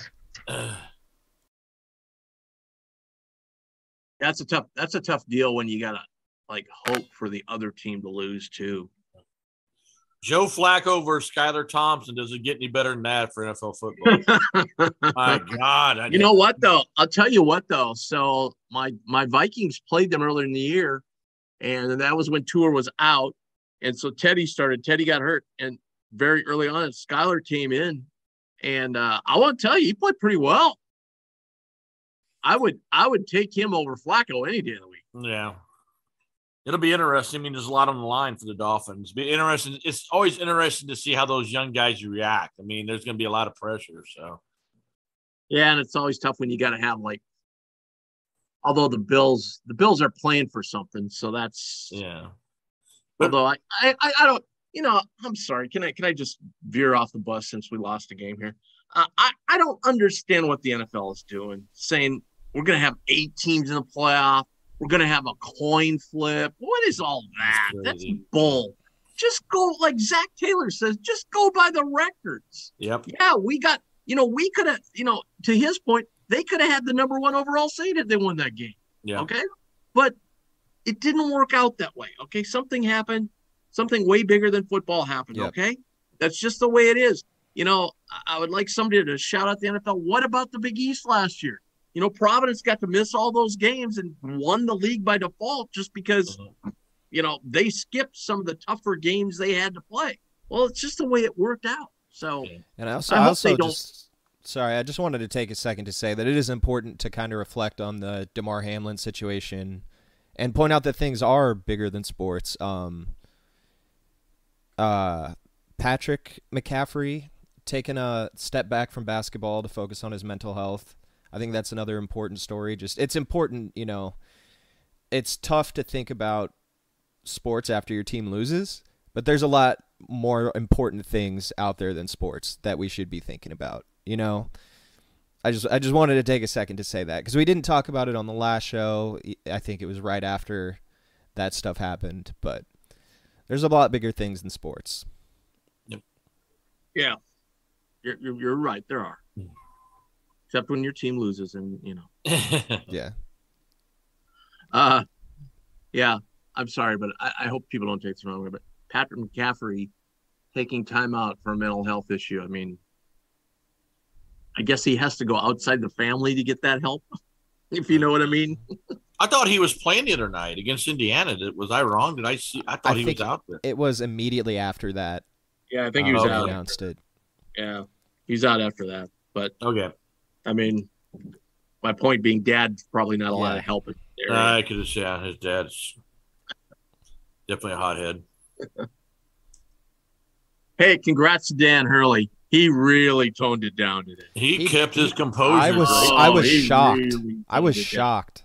That's a tough deal when you gotta hope for the other team to lose too. Joe Flacco versus Skylar Thompson. Does it get any better than that for NFL football? My God. You know what, though? I'll tell you what, though. So my Vikings played them earlier in the year, and that was when Tua was out. And so Teddy got hurt, and very early on, Skylar came in. And I want to tell you, he played pretty well. I would take him over Flacco any day of the week. Yeah. It'll be interesting. I mean, there's a lot on the line for the Dolphins. Be interesting. It's always interesting to see how those young guys react. I mean, there's going to be a lot of pressure. So, yeah, and it's always tough when you got to have although the Bills are playing for something, so that's Although I don't, I'm sorry. Can I just veer off the bus since we lost a game here? I don't understand what the NFL is doing, saying we're going to have 8 teams in the playoff. We're going to have a coin flip. What is all that? That's bull. Just go, like Zach Taylor says, just go by the records. Yep. Yeah, we got, we could have, to his point, they could have had the number 1 overall seed if they won that game. Yeah. Okay. But it didn't work out that way. Okay. Something happened. Something way bigger than football happened. Yep. Okay. That's just the way it is. I would like somebody to shout out the NFL. What about the Big East last year? Providence got to miss all those games and won the league by default just because, they skipped some of the tougher games they had to play. Well, it's just the way it worked out. So, and I just wanted to take a second to say that it is important to kind of reflect on the DeMar Hamlin situation and point out that things are bigger than sports. Patrick McCaffrey taking a step back from basketball to focus on his mental health. I think that's another important story. It's important, it's tough to think about sports after your team loses, but there's a lot more important things out there than sports that we should be thinking about. I just wanted to take a second to say that because we didn't talk about it on the last show. I think it was right after that stuff happened, but there's a lot bigger things than sports. Yep. Yeah, you're right. There are. Except when your team loses and, Yeah. Yeah, I'm sorry, but I hope people don't take this the wrong way. But Patrick McCaffrey taking time out for a mental health issue. I mean, I guess he has to go outside the family to get that help, if you know what I mean. I thought he was playing the other night against Indiana. Was I wrong? Did I see? I thought he was out there. It was immediately after that. Yeah, I think he was out. Announced it. Yeah, he's out after that. But okay, I mean, my point being, Dad's probably not a lot of help. I could have said his dad's definitely a hothead. Hey, congrats to Dan Hurley. He really toned it down today. He kept his composure. I was shocked. Really I was shocked.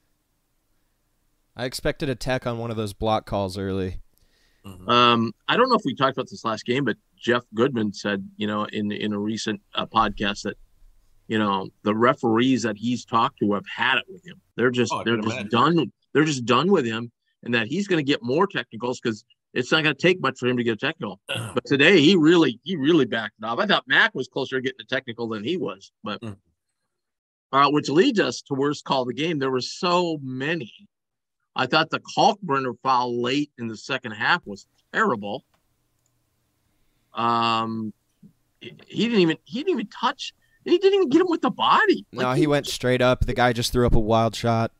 I expected a tech on one of those block calls early. Mm-hmm. I don't know if we talked about this last game, but Jeff Goodman said, in a recent podcast that, the referees that he's talked to have had it with him. They're just done. They're just done with him, and that he's going to get more technicals because it's not going to take much for him to get a technical. But today he really backed it off. I thought Mac was closer to getting a technical than he was, but which leads us to worst call of the game. There were so many. I thought the Kalkbrenner foul late in the second half was terrible. He didn't even touch. He didn't even get him with the body. No, he went straight up. The guy just threw up a wild shot.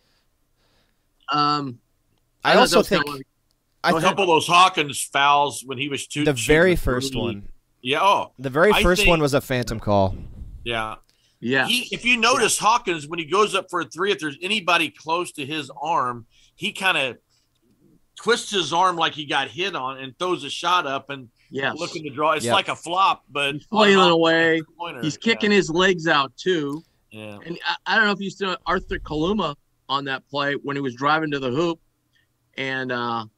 I also think a couple of those Hawkins fouls when he was the very first one. Yeah. Oh, the very first one was a phantom call. Yeah. Yeah. If you notice, Hawkins, when he goes up for a three, if there's anybody close to his arm, he kind of twists his arm like he got hit on and throws a shot up and looking to draw. It's like a flop, but he's flailing away. He's kicking his legs out too. Yeah. And I don't know if you saw Arthur Kaluma on that play when he was driving to the hoop, and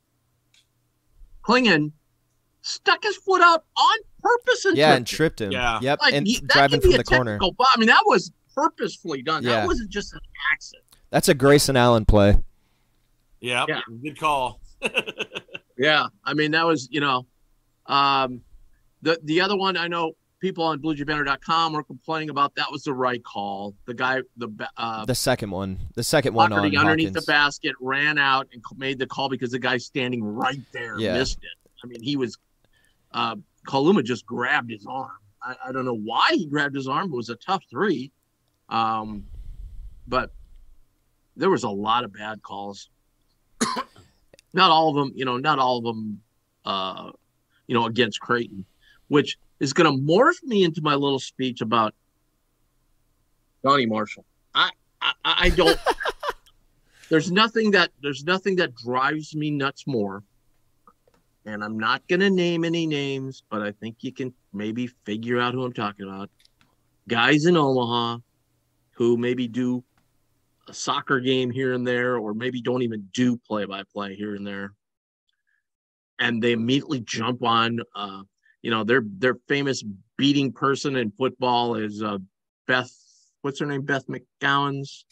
Klingon stuck his foot out on purpose and tripped him. Yeah. Yep. Like, and driving from the corner. I mean, that was purposefully done. Yeah. That wasn't just an accident. That's a Grayson Allen play. Yeah. Good call. Yeah. I mean, that was, the other one, I know people on BlueJayBanner.com were complaining about. That was the right call. The guy, the second one on underneath Hawkins. the basket, ran out and made the call because the guy standing right there missed it. I mean, he was Kaluma just grabbed his arm. I don't know why he grabbed his arm. It was a tough three. But there was a lot of bad calls. Not all of them, against Creighton, which is going to morph me into my little speech about Donnie Marshall. I don't. There's nothing that drives me nuts more. And I'm not going to name any names, but I think you can maybe figure out who I'm talking about. Guys in Omaha who maybe do a soccer game here and there, or maybe don't even do play-by-play here and there. And they immediately jump on, their famous beating person in football is Beth, what's her name? Beth McGowan's.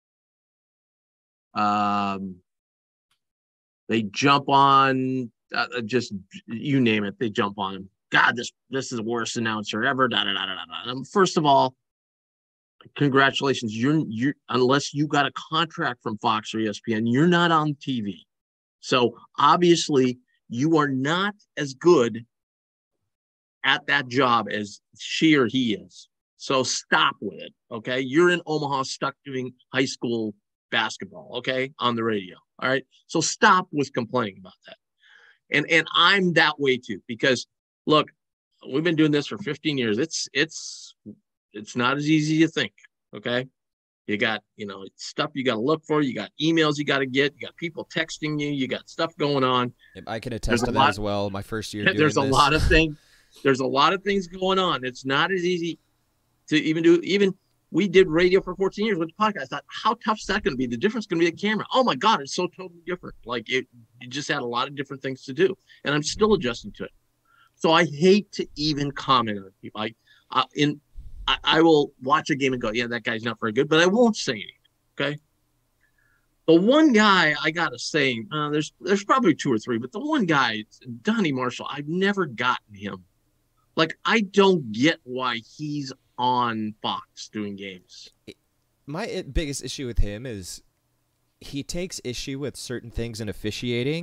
They jump on, just you name it, they jump on him. God, this is the worst announcer ever. First of all, congratulations. You're unless you got a contract from Fox or ESPN, you're not on TV. So obviously you are not as good at that job as she or he is. So stop with it. Okay. You're in Omaha stuck doing high school basketball. Okay. On the radio. All right. So stop with complaining about that. And I'm that way too, because look, we've been doing this for 15 years. It's not as easy as you think. Okay. You got, stuff you got to look for. You got emails you got to get. You got people texting you. You got stuff going on. I can attest to that as well. My first year doing There's a lot of things. There's a lot of things going on. It's not as easy to even we did radio for 14 years with the podcast. I thought, how tough is that going to be? The difference is going to be the camera. Oh my God, it's so totally different. Like you just had a lot of different things to do, and I'm still adjusting to it. So I hate to even comment on people. I will watch a game and go, yeah, that guy's not very good, but I won't say anything. Okay. The one guy I gotta say, there's probably two or three, but the one guy, Donnie Marshall, I've never gotten him. Like, I don't get why he's on Fox doing games. My biggest issue with him is he takes issue with certain things in officiating,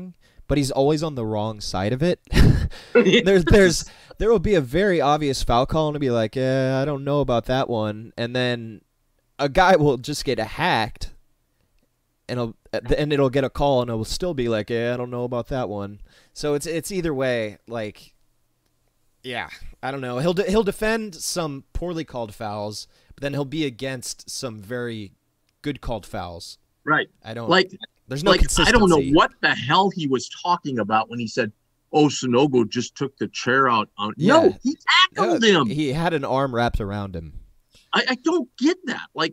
but he's always on the wrong side of it. There will be a very obvious foul call and it'll be like, I don't know about that one, and then a guy will just get hacked, and it'll get a call and it will still be like, I don't know about that one. So it's either way. Like, yeah, I don't know. He'll defend some poorly called fouls, but then he'll be against some very good called fouls. Right. I don't like. There's no consistency. I don't know what the hell he was talking about when he said, "Oh, Sonogo just took the chair out." No, he tackled him. He had an arm wrapped around him. I don't get that. Like,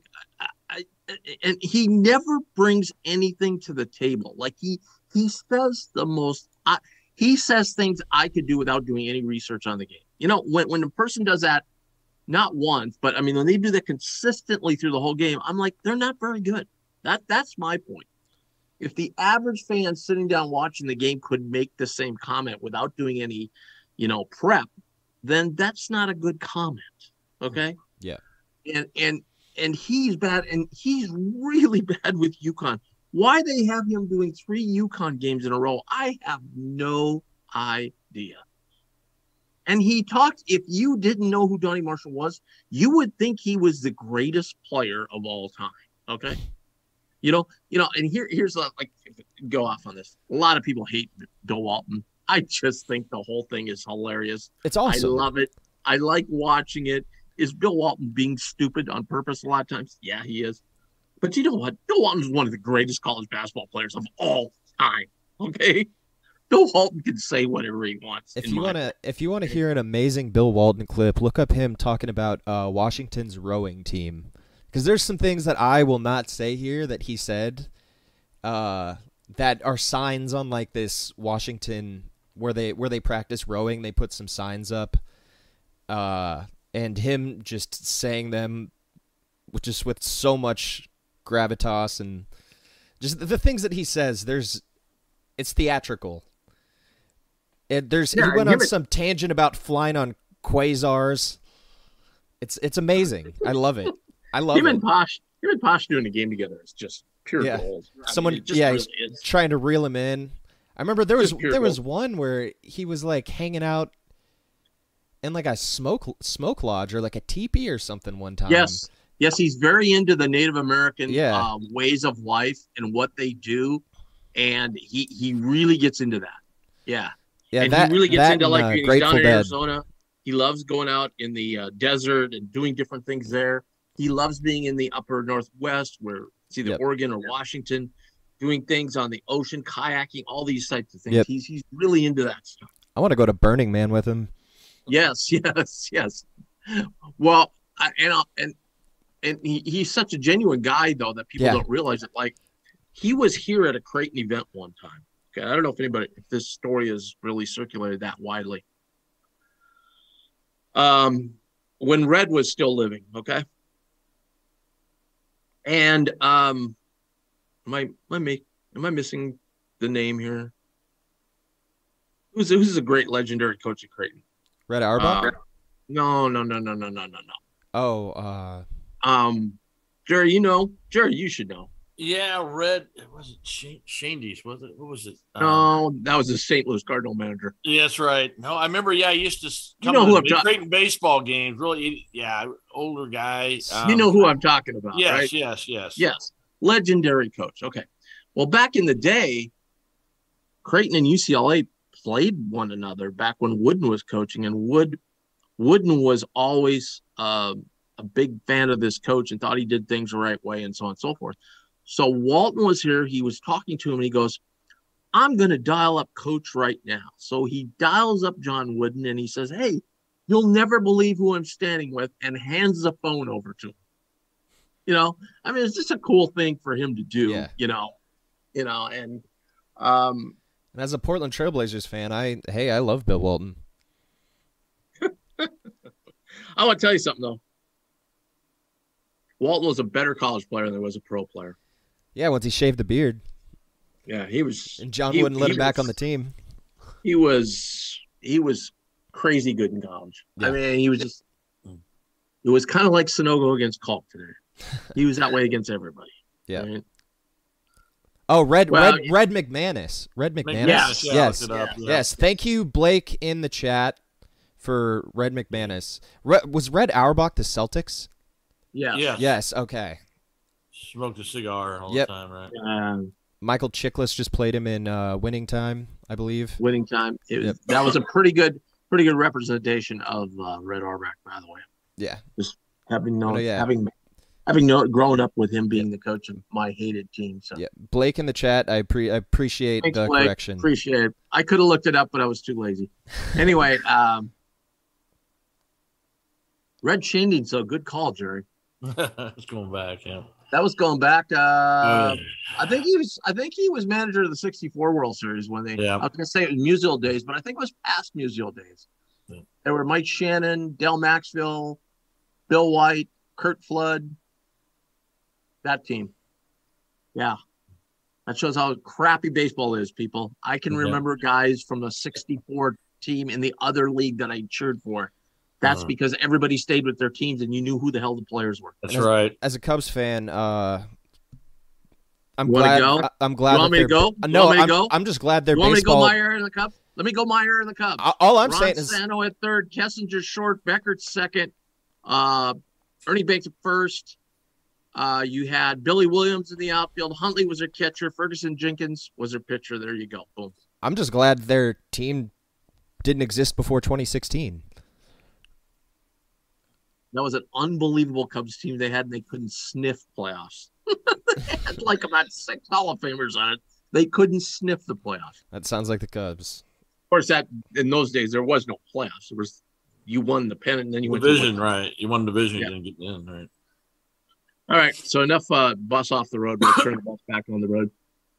and he never brings anything to the table. Like he says the most. He says things I could do without doing any research on the game. You know, when a person does that, not once, but I mean, when they do that consistently through the whole game, I'm like, they're not very good. That's my point. If the average fan sitting down watching the game could make the same comment without doing any, prep, then that's not a good comment. Okay. Yeah. And he's bad, and he's really bad with UConn. Why they have him doing 3 UConn games in a row, I have no idea. And he talked, if you didn't know who Donnie Marshall was, you would think he was the greatest player of all time. Okay. And here's go off on this. A lot of people hate Bill Walton. I just think the whole thing is hilarious. It's awesome. I love it. I like watching it. Is Bill Walton being stupid on purpose a lot of times? Yeah, he is. But you know what? Bill Walton is one of the greatest college basketball players of all time. Okay? Bill Walton can say whatever he wants. If you want to hear an amazing Bill Walton clip, look up him talking about Washington's rowing team. Because there's some things that I will not say here that he said that are signs on like this Washington where they practice rowing. They put some signs up, and him just saying them just with so much gravitas and just the things that he says. It's theatrical. He went on some tangent about flying on quasars. It's amazing. I love it. I love him and Posh doing a game together is just pure gold. Someone, he's trying to reel him in. I remember there was one where he was like hanging out in like a smoke lodge or like a teepee or something one time. Yes, he's very into the Native American ways of life and what they do, and he really gets into that. Yeah, and he really gets into like he's down in Arizona. He loves going out in the desert and doing different things there. He loves being in the upper Northwest, where it's either Oregon or Washington, doing things on the ocean, kayaking, all these types of things. Yep. He's really into that stuff. I want to go to Burning Man with him. Yes. Well, and he's such a genuine guy, though, that people don't realize it. Like, he was here at a Creighton event one time. Okay, I don't know if this story is really circulated that widely. When Red was still living, okay. And am I missing the name here? Who's a great legendary coach at Creighton? Red Auerbach? No. Oh, Jerry, Jerry, you should know. Yeah, Red. Was it Shandy's? Was it? What was it? No, that was the St. Louis Cardinal manager. Yeah, that's right. No, I remember. Yeah, he used to come to the Creighton baseball games. Really, older guy. You know who I'm talking about, right? Yes. Legendary coach. Okay. Well, back in the day, Creighton and UCLA played one another back when Wooden was coaching, and Wooden was always a big fan of this coach and thought he did things the right way and so on and so forth. So Walton was here. He was talking to him, and he goes, "I'm going to dial up Coach right now." So he dials up John Wooden, and he says, "Hey, you'll never believe who I'm standing with," and hands the phone over to him. It's just a cool thing for him to do, and as a Portland Trailblazers fan, I love Bill Walton. I want to tell you something, though. Walton was a better college player than he was a pro player. Yeah, once he shaved the beard. Yeah, he was. And John wouldn't let him back on the team. He was crazy good in college. Yeah. I mean, he was just. It was kind of like Sonogo against Kalk today. He was that way against everybody. Yeah. Right? Oh, Red Well, McManus. Red McManus. Yes. Yes. Look it up, yeah. Yes. Thank you, Blake, in the chat for Red McManus. Was Red Auerbach the Celtics? Yeah. Yes. Okay. Smoked a cigar all Yep. the time, right? Michael Chiklis just played him in Winning Time, I believe. Winning time. Yep. That was a pretty good representation of Red Auerbach, by the way. Yeah. Just having known, Oh, yeah. grown up with him being the coach of my hated team. So Yeah. Blake in the chat. I appreciate Thanks, the Blake. correction. Appreciate it. I could have looked it up, but I was too lazy. Anyway, Red Shinding, so good call, Jerry. It's going back, yeah. That was going back. Yeah. I think he was manager of the '64 World Series when they. Yeah. I was going to say it was Musial days, but I think it was past Musial days. Yeah. There were Mike Shannon, Del Maxwell, Bill White, Kurt Flood. That team. Yeah. That shows how crappy baseball is, people. I can Yeah. remember guys from the '64 team in the other league that I cheered for. That's because everybody stayed with their teams and you knew who the hell the players were. That's right. As a Cubs fan, I'm wanna glad. go? I'm glad. You want that me to they're- go? You No, want me to go? I'm just glad they're You want me to go baseball. Meyer in the Cubs? Let me go Meyer in the Cubs. All I'm Ron saying is, Santo at third, Kessinger short, Beckert second, Ernie Banks at first. You had Billy Williams in the outfield. Huntley was their catcher. Ferguson Jenkins was their pitcher. There you go. Boom. I'm just glad their team didn't exist before 2016. That was an unbelievable Cubs team they had, and they couldn't sniff playoffs. They had like about 6 Hall of Famers on it. They couldn't sniff the playoffs. That sounds like the Cubs. Of course, that in those days there was no playoffs. It was you won the pennant, and then you went Division, to right? You won division, Yeah. you didn't get in, right? All right, so enough bus off the road. We'll turn the bus back on the road.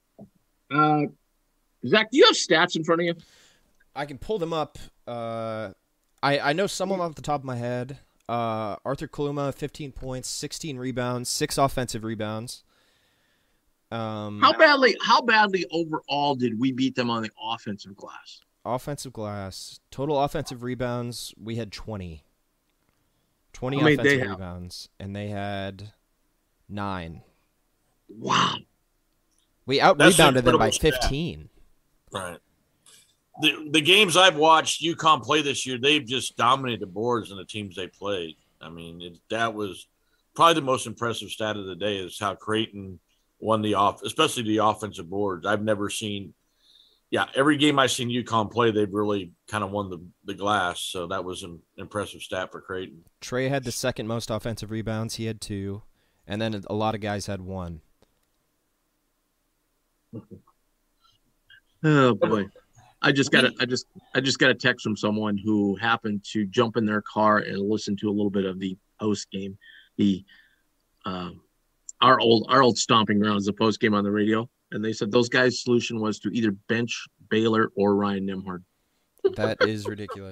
Zach, do you have stats in front of you? I can pull them up. I know some of them off the top of my head. Arthur Kaluma, 15 points, 16 rebounds, 6 offensive rebounds. How badly overall did we beat them on the offensive glass? Offensive glass. Total offensive rebounds, we had 20. 20 How many did they offensive have? rebounds, and they had 9. Wow. We out-rebounded them by incredible stat. 15. Right. The games I've watched UConn play this year, they've just dominated the boards in the teams they played. I mean, that was probably the most impressive stat of the day is how Creighton won especially the offensive boards. I've never seen every game I've seen UConn play, they've really kind of won the glass. So that was an impressive stat for Creighton. Trey had the second most offensive rebounds. He had 2. And then a lot of guys had 1. Oh boy. I just got a text from someone who happened to jump in their car and listen to a little bit of the post game. Our old stomping grounds, the post game on the radio, and they said those guys' solution was to either bench Baylor or Ryan Nembhard. That is ridiculous.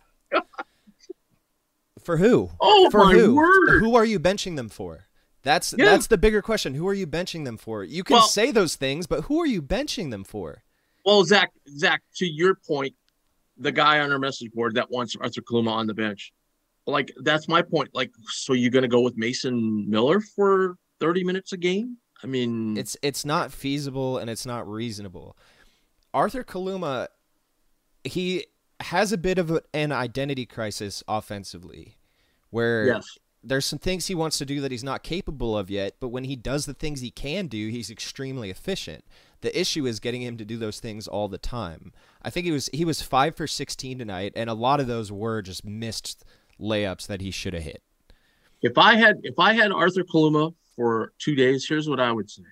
For who? Oh, For my who? word. Who are you benching them for? That's the bigger question. Who are you benching them for? You can say those things, but who are you benching them for? Well, Zach, to your point, the guy on our message board that wants Arthur Kaluma on the bench, like that's my point. Like, so you're going to go with Mason Miller for 30 minutes a game? I mean, It's not feasible and it's not reasonable. Arthur Kaluma, he has a bit of an identity crisis offensively, where there's some things he wants to do that he's not capable of yet, but when he does the things he can do, he's extremely efficient. The issue is getting him to do those things all the time. I think he was 5 for 16 tonight, and a lot of those were just missed layups that he should have hit. If I had Arthur Kaluma for 2 days, here's what I would say.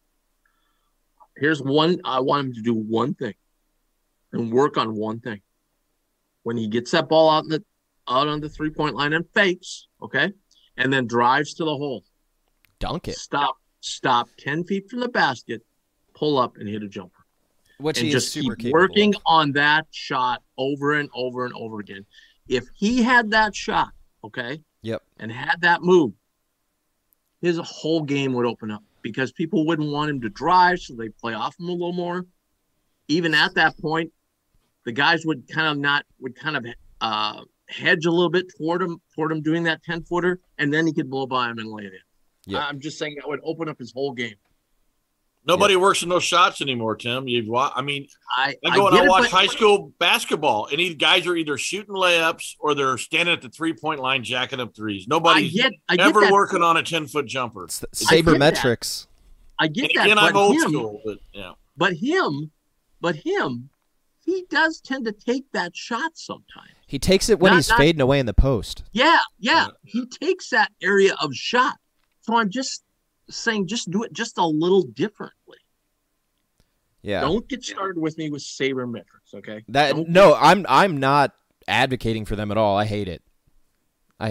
I want him to do one thing and work on one thing. When he gets that ball out on the 3-point line and fakes, okay, and then drives to the hole. Dunk it. Stop 10 feet from the basket, pull up and hit a jumper. Which and he just is super keep capable working of. on that shot over and over and over again. If he had that shot, okay, Yep. and had that move, his whole game would open up because people wouldn't want him to drive, so they play off him a little more. Even at that point, the guys would kind of hedge a little bit toward him doing that 10-footer, and then he could blow by him and lay it in. Yep. I'm just saying that would open up his whole game. Nobody works in those shots anymore, Tim. I mean, I go and I watch high school basketball, and these guys are either shooting layups or they're standing at the 3-point line jacking up threes. Nobody's ever working on a 10-foot jumper. It's sabermetrics. I get that. Again, I'm old school, but yeah. But him, he does tend to take that shot sometimes. He takes it when he's fading away in the post. Yeah. He takes that area of shot. So I'm just saying, just do it just a little differently. Yeah. Don't get started with me with sabermetrics, okay? I'm not advocating for them at all. I hate it. But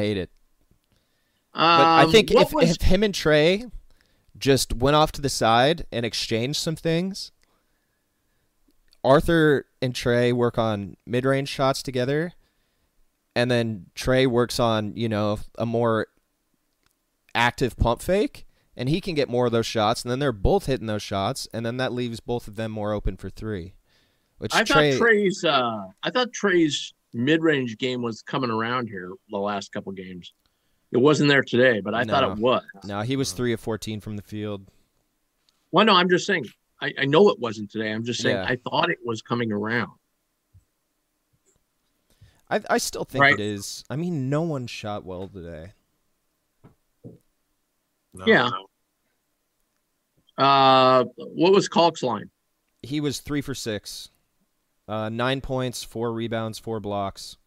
I think if him and Trey just went off to the side and exchanged some things, Arthur and Trey work on mid-range shots together, and then Trey works on, a more active pump fake, and he can get more of those shots, and then they're both hitting those shots, and then that leaves both of them more open for three. I thought Trey's mid-range game was coming around here the last couple games. It wasn't there today, but I thought it was. No, he was 3 of 14 from the field. Well, no, I'm just saying. I know it wasn't today. I'm just saying I thought it was coming around. I still think it is. I mean, no one shot well today. No. Yeah. What was Kalk's line? He was 3 for 6. 9 points, 4 rebounds, 4 blocks.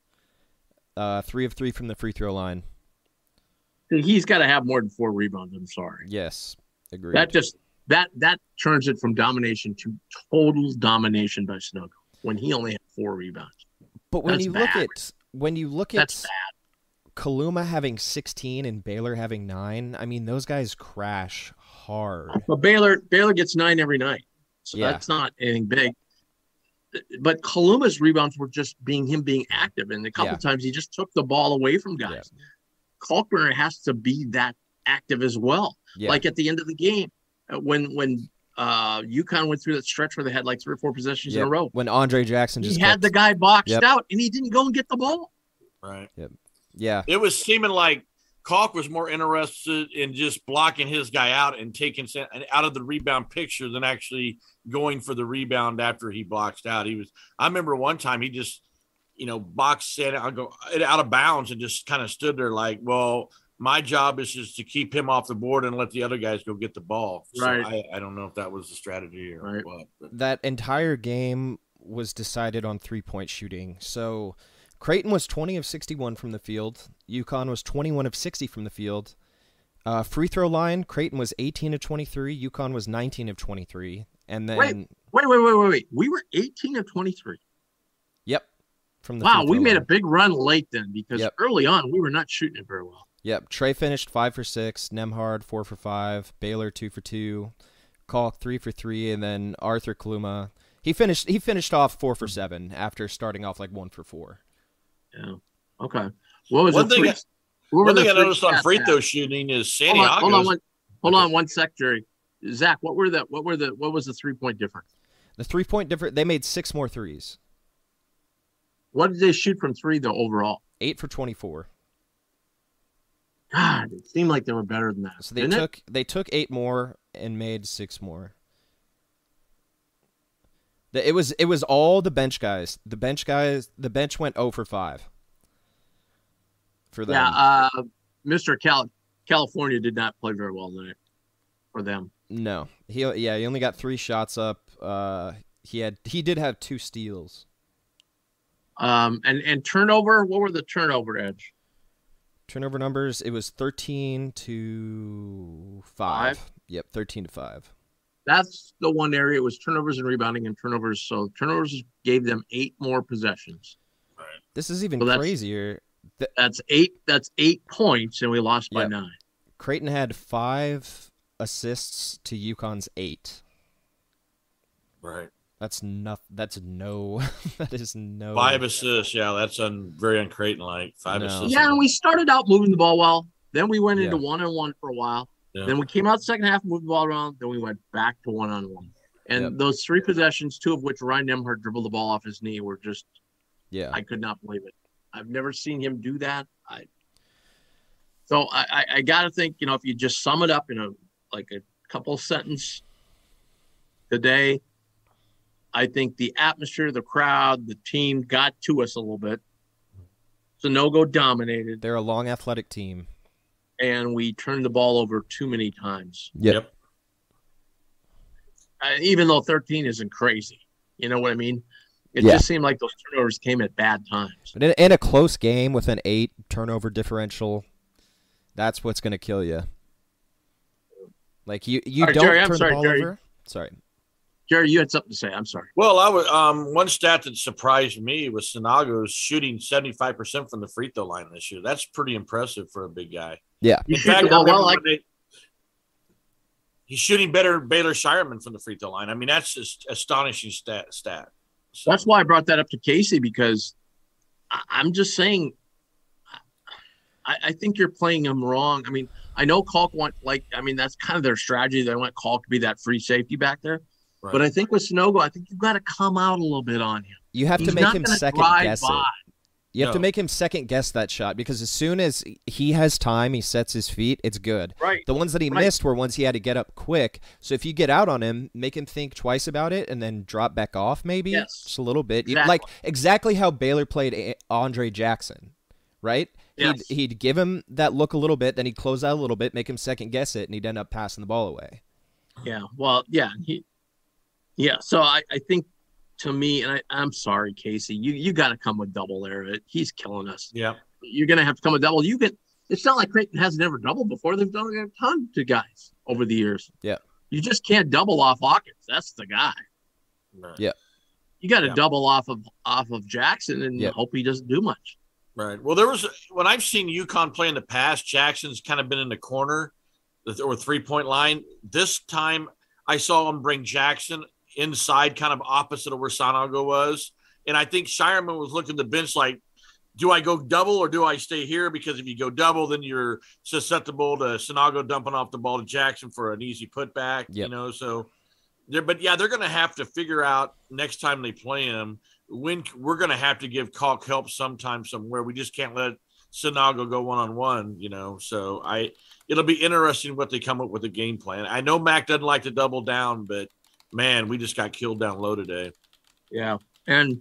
3 of 3 from the free throw line. He's got to have more than 4 rebounds. I'm sorry. Yes, agreed. That turns it from domination to total domination by Snuka when he only had 4 rebounds. But when you look at Kaluma having 16 and Baylor having 9, I mean those guys crash hard. But Baylor gets 9 every night, so that's not anything big. But Kaluma's rebounds were just him being active, and a couple times he just took the ball away from guys. Yeah. Kalkbrenner has to be that active as well. Yeah. Like at the end of the game, when UConn went through that stretch where they had like 3 or 4 possessions in a row. When Andre Jackson he had the guy boxed out, and he didn't go and get the ball. Right. Yep. Yeah. It was seeming like Kalk was more interested in just blocking his guy out and taking out of the rebound picture than actually going for the rebound after he boxed out. I remember one time he just, boxed it, I'll go out of bounds and just kind of stood there like, well, my job is just to keep him off the board and let the other guys go get the ball. So right. I don't know if that was the strategy or what. But. That entire game was decided on 3-point shooting. So Creighton was 20 of 61 from the field. UConn was 21 of 60 from the field. Free throw line, Creighton was 18 of 23. UConn was 19 of 23. And then wait. We were 18 of 23. Yep. From the we made a big run late then because early on we were not shooting it very well. Yep. Trey finished 5 for 6. Nembhard 4 for 5. Baylor 2 for 2. Kalk 3 for 3, and then Arthur Kaluma. He finished off 4 for 7 after starting off like 1 for 4. Yeah. Okay. What was one thing I noticed on free throw shooting is Santiago. Hold on one sec, Jerry. Zach, what was the 3-point difference? The 3-point difference, they made 6 more threes. What did they shoot from 3 though overall? 8 for 24. God, it seemed like they were better than that. So they took 8 more and made 6 more. It was all the bench guys. The bench went 0 for 5. For them. Yeah, Mr. California did not play very well tonight for them. No. He only got 3 shots up. He did have 2 steals. And turnover, what were the turnover edge? Turnover numbers, it was 13 to 5. Yep, 13 to 5. That's the one area. It was turnovers and rebounding and turnovers. So turnovers gave them 8 more possessions. Right. This is even crazier. That's 8 points, and we lost by 9. Creighton had 5 assists to UConn's 8. Right. That is no. 5 assists. Yeah, that's very un-Creighton-like. 5 assists. Yeah, and we started out moving the ball well. Then we went into one-on-one for a while. Yeah. Then we came out second half, moved the ball around. Then we went back to one-on-one. And those 3 possessions, 2 of which Ryan Nembhard dribbled the ball off his knee, were just I could not believe it. I've never seen him do that. So I got to think, if you just sum it up in a couple sentence, today. I think the atmosphere, the crowd, the team got to us a little bit. Sanogo dominated. They're a long, athletic team. And we turned the ball over too many times. Yep. Even though 13 isn't crazy. You know what I mean? It just seemed like those turnovers came at bad times. But in a close game with an 8 turnover differential, that's what's going to kill you. Like you right, don't Jerry, turn the ball Jerry. over. Sorry. Jerry, you had something to say. I'm sorry. Well, I was one stat that surprised me was Sanogo's shooting 75% from the free throw line this year. That's pretty impressive for a big guy. Yeah. In fact, he's shooting better than Baylor Shireman from the free throw line. I mean, that's just astonishing stat. So, that's why I brought that up to Casey, because I'm just saying, I think you're playing him wrong. I mean, I know Kalk that's kind of their strategy. They want Kalk to be that free safety back there. Right. But I think with Sanogo, I think you've got to come out a little bit on him. You have to make him second guess it. You have to make him second guess that shot, because as soon as he has time, he sets his feet, it's good. Right. The ones that he missed were ones he had to get up quick. So if you get out on him, make him think twice about it and then drop back off maybe just a little bit. Exactly. Like exactly how Baylor played Andre Jackson, right? Yes. He'd give him that look a little bit, then he'd close out a little bit, make him second guess it, and he'd end up passing the ball away. Yeah, well, yeah. So I think, to me, and I'm sorry, Casey, you got to come with double there. He's killing us. Yeah. You're going to have to come with double. It's not like Creighton hasn't ever doubled before. They've done it a ton to guys over the years. Yeah. You just can't double off Hawkins. That's the guy. Right. Yeah. You got to double off of Jackson and hope he doesn't do much. Right. Well, when I've seen UConn play in the past, Jackson's kind of been in the corner or 3-point line. This time I saw him bring Jackson inside, kind of opposite of where Sanogo was. And I think Shireman was looking at the bench like, do I go double or do I stay here? Because if you go double, then you're susceptible to Sanogo dumping off the ball to Jackson for an easy putback, so they're going to have to figure out next time they play him when we're going to have to give Kalk help sometime somewhere. We just can't let Sanogo go one-on-one, so it'll be interesting what they come up with a game plan. I know Mac doesn't like to double down, but man, we just got killed down low today. Yeah. And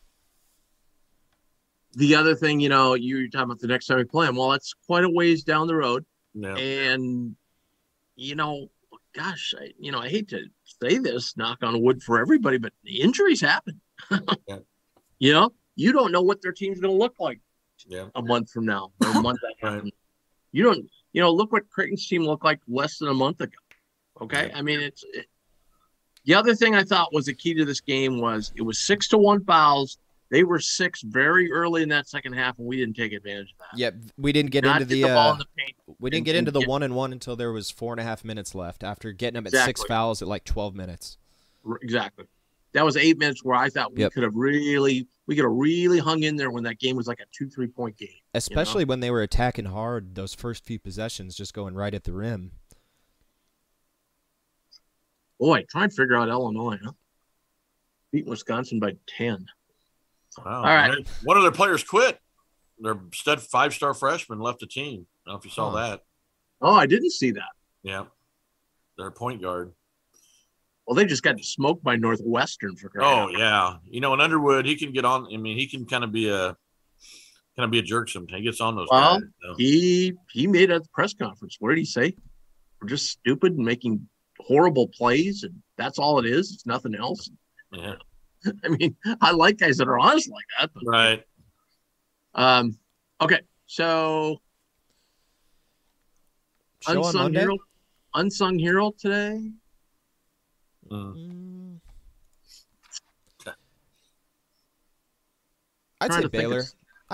the other thing, you're talking about the next time we play him. Well, that's quite a ways down the road. Yeah. And, gosh, I hate to say this, knock on wood for everybody, but injuries happen. Yeah. You don't know what their team's going to look like a month from now or a month after. Right. You don't, look what Creighton's team looked like less than a month ago. Okay. Yeah. I mean, the other thing I thought was the key to this game was it was 6-1 fouls. They were 6 very early in that second half, and we didn't take advantage of that. Yeah, we didn't get into the ball in the paint. We didn't get into the 1-and-1 until there was 4.5 minutes left after getting them at 6 fouls at like 12 minutes. Exactly. That was 8 minutes where I thought we could have really hung in there when that game was like a 2-3 point game. Especially when they were attacking hard, those first few possessions just going right at the rim. Boy, try and figure out Illinois, huh? Beat Wisconsin by 10. Wow. All right. One of their players quit. Their stud 5-star freshman left the team. I don't know if you saw that. Oh, I didn't see that. Yeah. Their point guard. Well, they just got smoked by Northwestern for crying out. Oh, yeah. And Underwood, he can get on. I mean, he can kind of be a jerk sometimes. He gets on those guys. So. He made a press conference. What did he say? We're just stupid and making horrible plays, and that's all it is. It's nothing else. Yeah. I mean, I like guys that are honest like that. But, right. Okay. So unsung hero today. I'd say Baylor.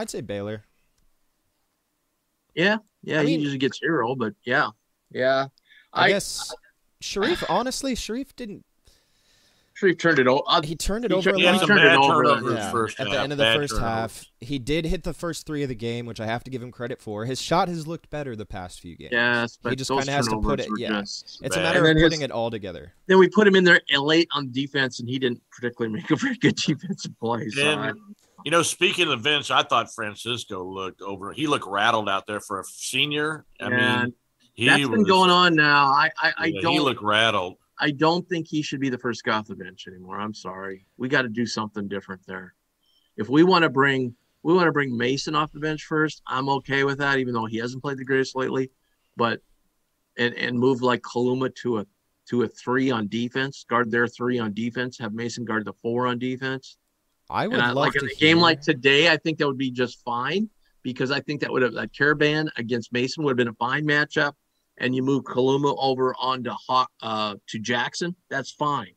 Yeah. He usually gets hero, but yeah. I guess Sharif didn't. Sharif turned it over. He turned it over. He had some bad turnovers at the end of the first half. He did hit the first 3 of the game, which I have to give him credit for. His shot has looked better the past few games. Yes, but he just kind of has to put it. Yeah, it's a matter of putting it all together. Then we put him in there late on defense, and he didn't particularly make a very good defensive play. So speaking of Vince, I thought Francisco looked over. He looked rattled out there for a senior. I mean, that's been going on now. I don't. He looked rattled. I don't think he should be the first guy off the bench anymore. I'm sorry. We got to do something different there. If we want to bring Mason off the bench first, I'm okay with that, even though he hasn't played the greatest lately. But and move like Kaluma to a 3 on defense, guard their 3 on defense, have Mason guard the 4 on defense. I would love like to in a game like today, I think that would be just fine because I think that Caravan against Mason would have been a fine matchup. And you move Kaluma over onto to Jackson, that's fine.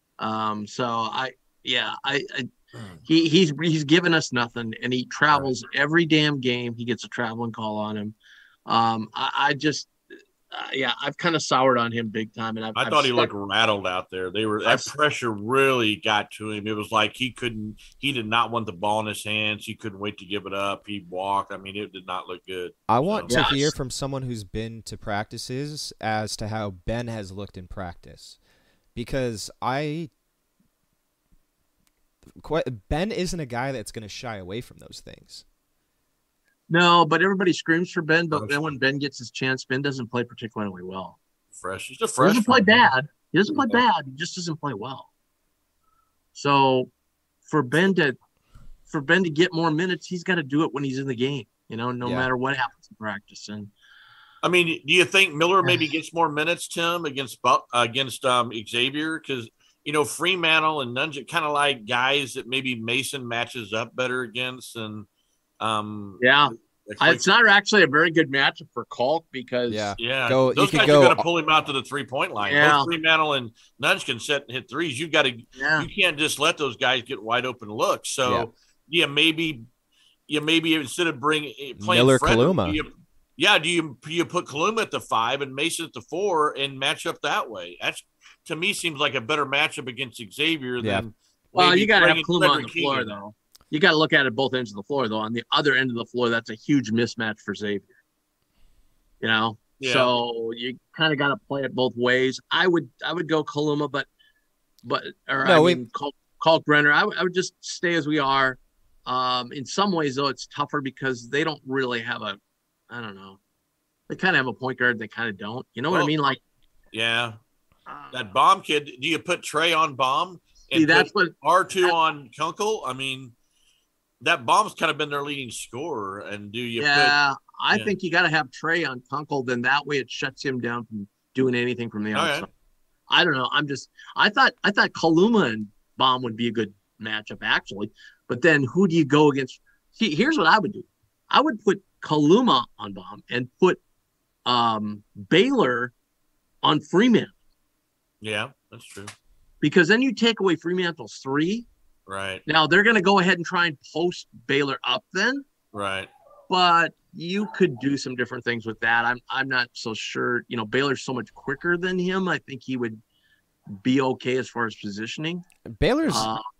He's given us nothing, and he travels every damn game. He gets a traveling call on him. I've kind of soured on him big time, and I thought he looked rattled out there. That pressure really got to him. It was like he did not want the ball in his hands. He couldn't wait to give it up. He walked. I mean, it did not look good. I want to hear from someone who's been to practices as to how Ben has looked in practice, because Ben isn't a guy that's going to shy away from those things. No, but everybody screams for Ben. But then when Ben gets his chance, Ben doesn't play particularly well. He's a freshman. He doesn't play bad. He just doesn't play well. So for Ben to get more minutes, he's got to do it when he's in the game. No matter what happens in practice. And I mean, do you think Miller maybe gets more minutes, Tim, against Xavier? Because Fremantle and Nunge kind of like guys that maybe Mason matches up better against, and it's not actually a very good matchup for Kalk because those guys are going to pull him out to the 3-point line. Both Fremantle and Nunge can set and hit threes. You can't just let those guys get wide open looks. So maybe instead of playing Miller Kaluma. Do you put Kaluma at the 5 and Mason at the 4 and match up that way? That's, to me, seems like a better matchup against Xavier than. Well, you got to have Kaluma on the floor, though. You got to look at it both ends of the floor, though. On the other end of the floor, that's a huge mismatch for Xavier. So you kind of got to play it both ways. I would go Kaluma, Kalkbrenner. I would just stay as we are. In some ways, though, it's tougher because they don't really have I don't know. They kind of have a point guard. They kind of don't. You know what I mean? Like, that Bomb kid. Do you put Trey on Bomb and that's put R2 on Kunkel? I mean, that Bomb's kind of been their leading scorer. And do you? I think you got to have Trey on Kunkel. Then that way it shuts him down from doing anything from the outside. Right. I don't know. I thought Kaluma and Bomb would be a good matchup actually, but then who do you go against? See, here's what I would do. I would put Kaluma on Bomb and put Baylor on Fremantle. Yeah, that's true. Because then you take away Fremantle's 3. Right. Now they're going to go ahead and try and post Baylor up then. Right. But you could do some different things with that. I'm not so sure. Baylor's so much quicker than him. I think he would be okay as far as positioning. Baylor's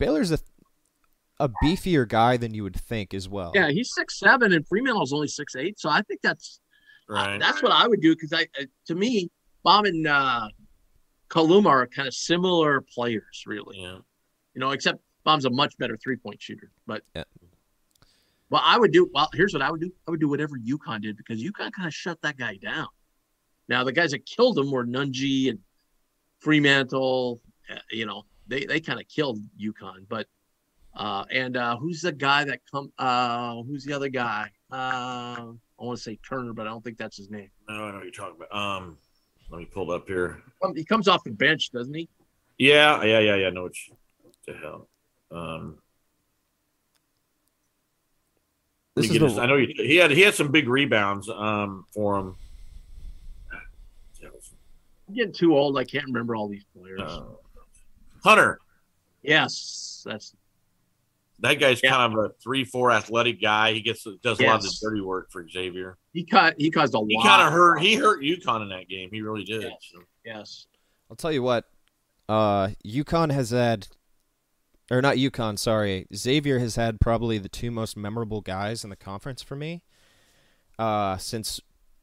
a beefier guy than you would think as well. Yeah, he's 6'7", and Fremantle's only 6'8". So I think that's right. That's what I would do because to me, Bomb and Kaluma are kind of similar players, really. Yeah. Except Bomb's a much better 3-point shooter. But I would do. Well, here's what I would do. I would do whatever UConn did because UConn kind of shut that guy down. Now the guys that killed him were Nunge and Fremantle. They kind of killed UConn. But who's the guy that who's the other guy? I want to say Turner, but I don't think that's his name. No, I know what you're talking about. Let me pull it up here. He comes off the bench, doesn't he? Yeah. No, what the hell? I know he had some big rebounds for him. I'm getting too old. I can't remember all these players. Hunter. Yes, that guy's kind of a 3-4 athletic guy. He does a lot of the dirty work for Xavier. He caused a lot. He kind of hurt. He hurt UConn in that game. He really did. Yes. So. Yes. I'll tell you what. UConn has had, or not UConn. Sorry, Xavier has had probably the 2 most memorable guys in the conference for me. Since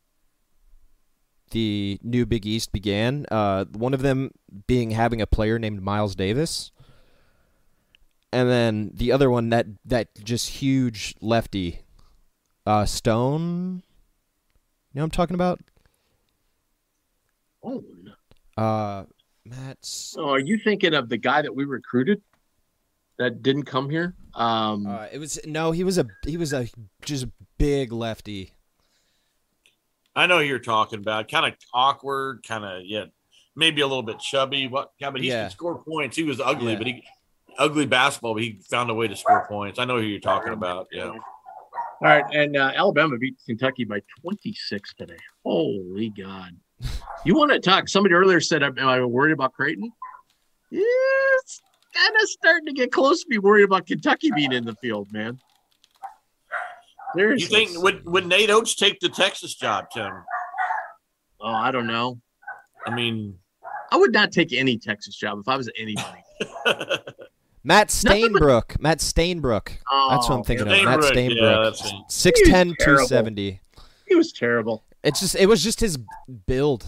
the new Big East began. One of them being having a player named Miles Davis. And then the other one, that just huge lefty, Stone. You know what I'm talking about? Oh. Oh, are you thinking of the guy that we recruited that didn't come here? He was a just big lefty. I know who you're talking about. Kind of awkward, kind of maybe a little bit chubby. But he could score points. He was ugly, but ugly basketball, but he found a way to score points. I know who you're talking about. Yeah. All right, and Alabama beat Kentucky by 26 today. Holy God. You want to talk? Somebody earlier said, am I worried about Creighton? Yeah, it's kind of starting to get close to be worried about Kentucky being in the field, man. Seriously. You think would Nate Oates take the Texas job, Tim? Oh, I don't know. I mean, I would not take any Texas job if I was anybody. Matt Stainbrook. Matt Stainbrook. That's what I'm thinking of. Matt Stainbrook. 6'10", 270. He was terrible. It was just his build.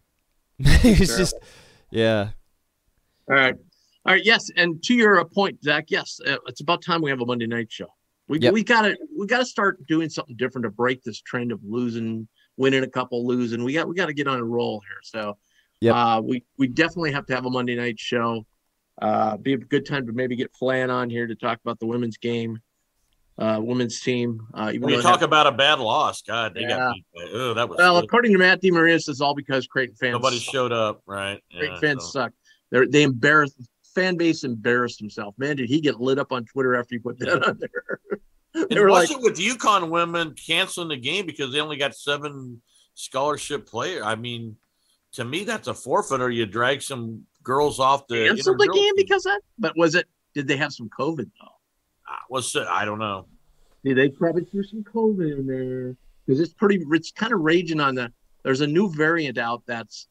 It was just, yeah. All right. Yes, and to your point, Zach. Yes, it's about time we have a Monday night show. We gotta start doing something different to break this trend of winning a couple, losing. We got to get on a roll here. So, we definitely have to have a Monday night show. Be a good time to maybe get Flan on here to talk about the women's game. Women's team. When you talk about a bad loss, God, they got beat. Oh, that was according to Matt DeMarias, it's all because Creighton fans. Nobody showed up, right? Creighton fans suck. They embarrassed fan base embarrassed himself. Man, did he get lit up on Twitter after he put that on there? They were like, with UConn women canceling the game because they only got 7 scholarship players. I mean, to me, that's a forfeit. Or you drag some girls off the game because of that. But did they have some COVID though? I don't know. See, they probably threw some COVID in there because it's kind of raging on there's a new variant out that's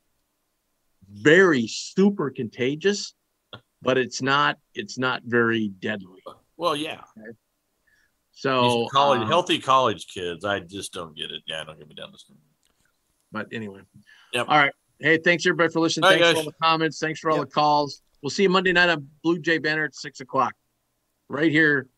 very super contagious, but it's not very deadly. Well, yeah. Okay. So healthy college kids, I just don't get it. Yeah, don't get me down this one. But anyway. Yep. All right. Hey, thanks everybody for listening. Thanks for all the comments. Thanks for all the calls. We'll see you Monday night on Blue Jay Banner at 6:00. Right here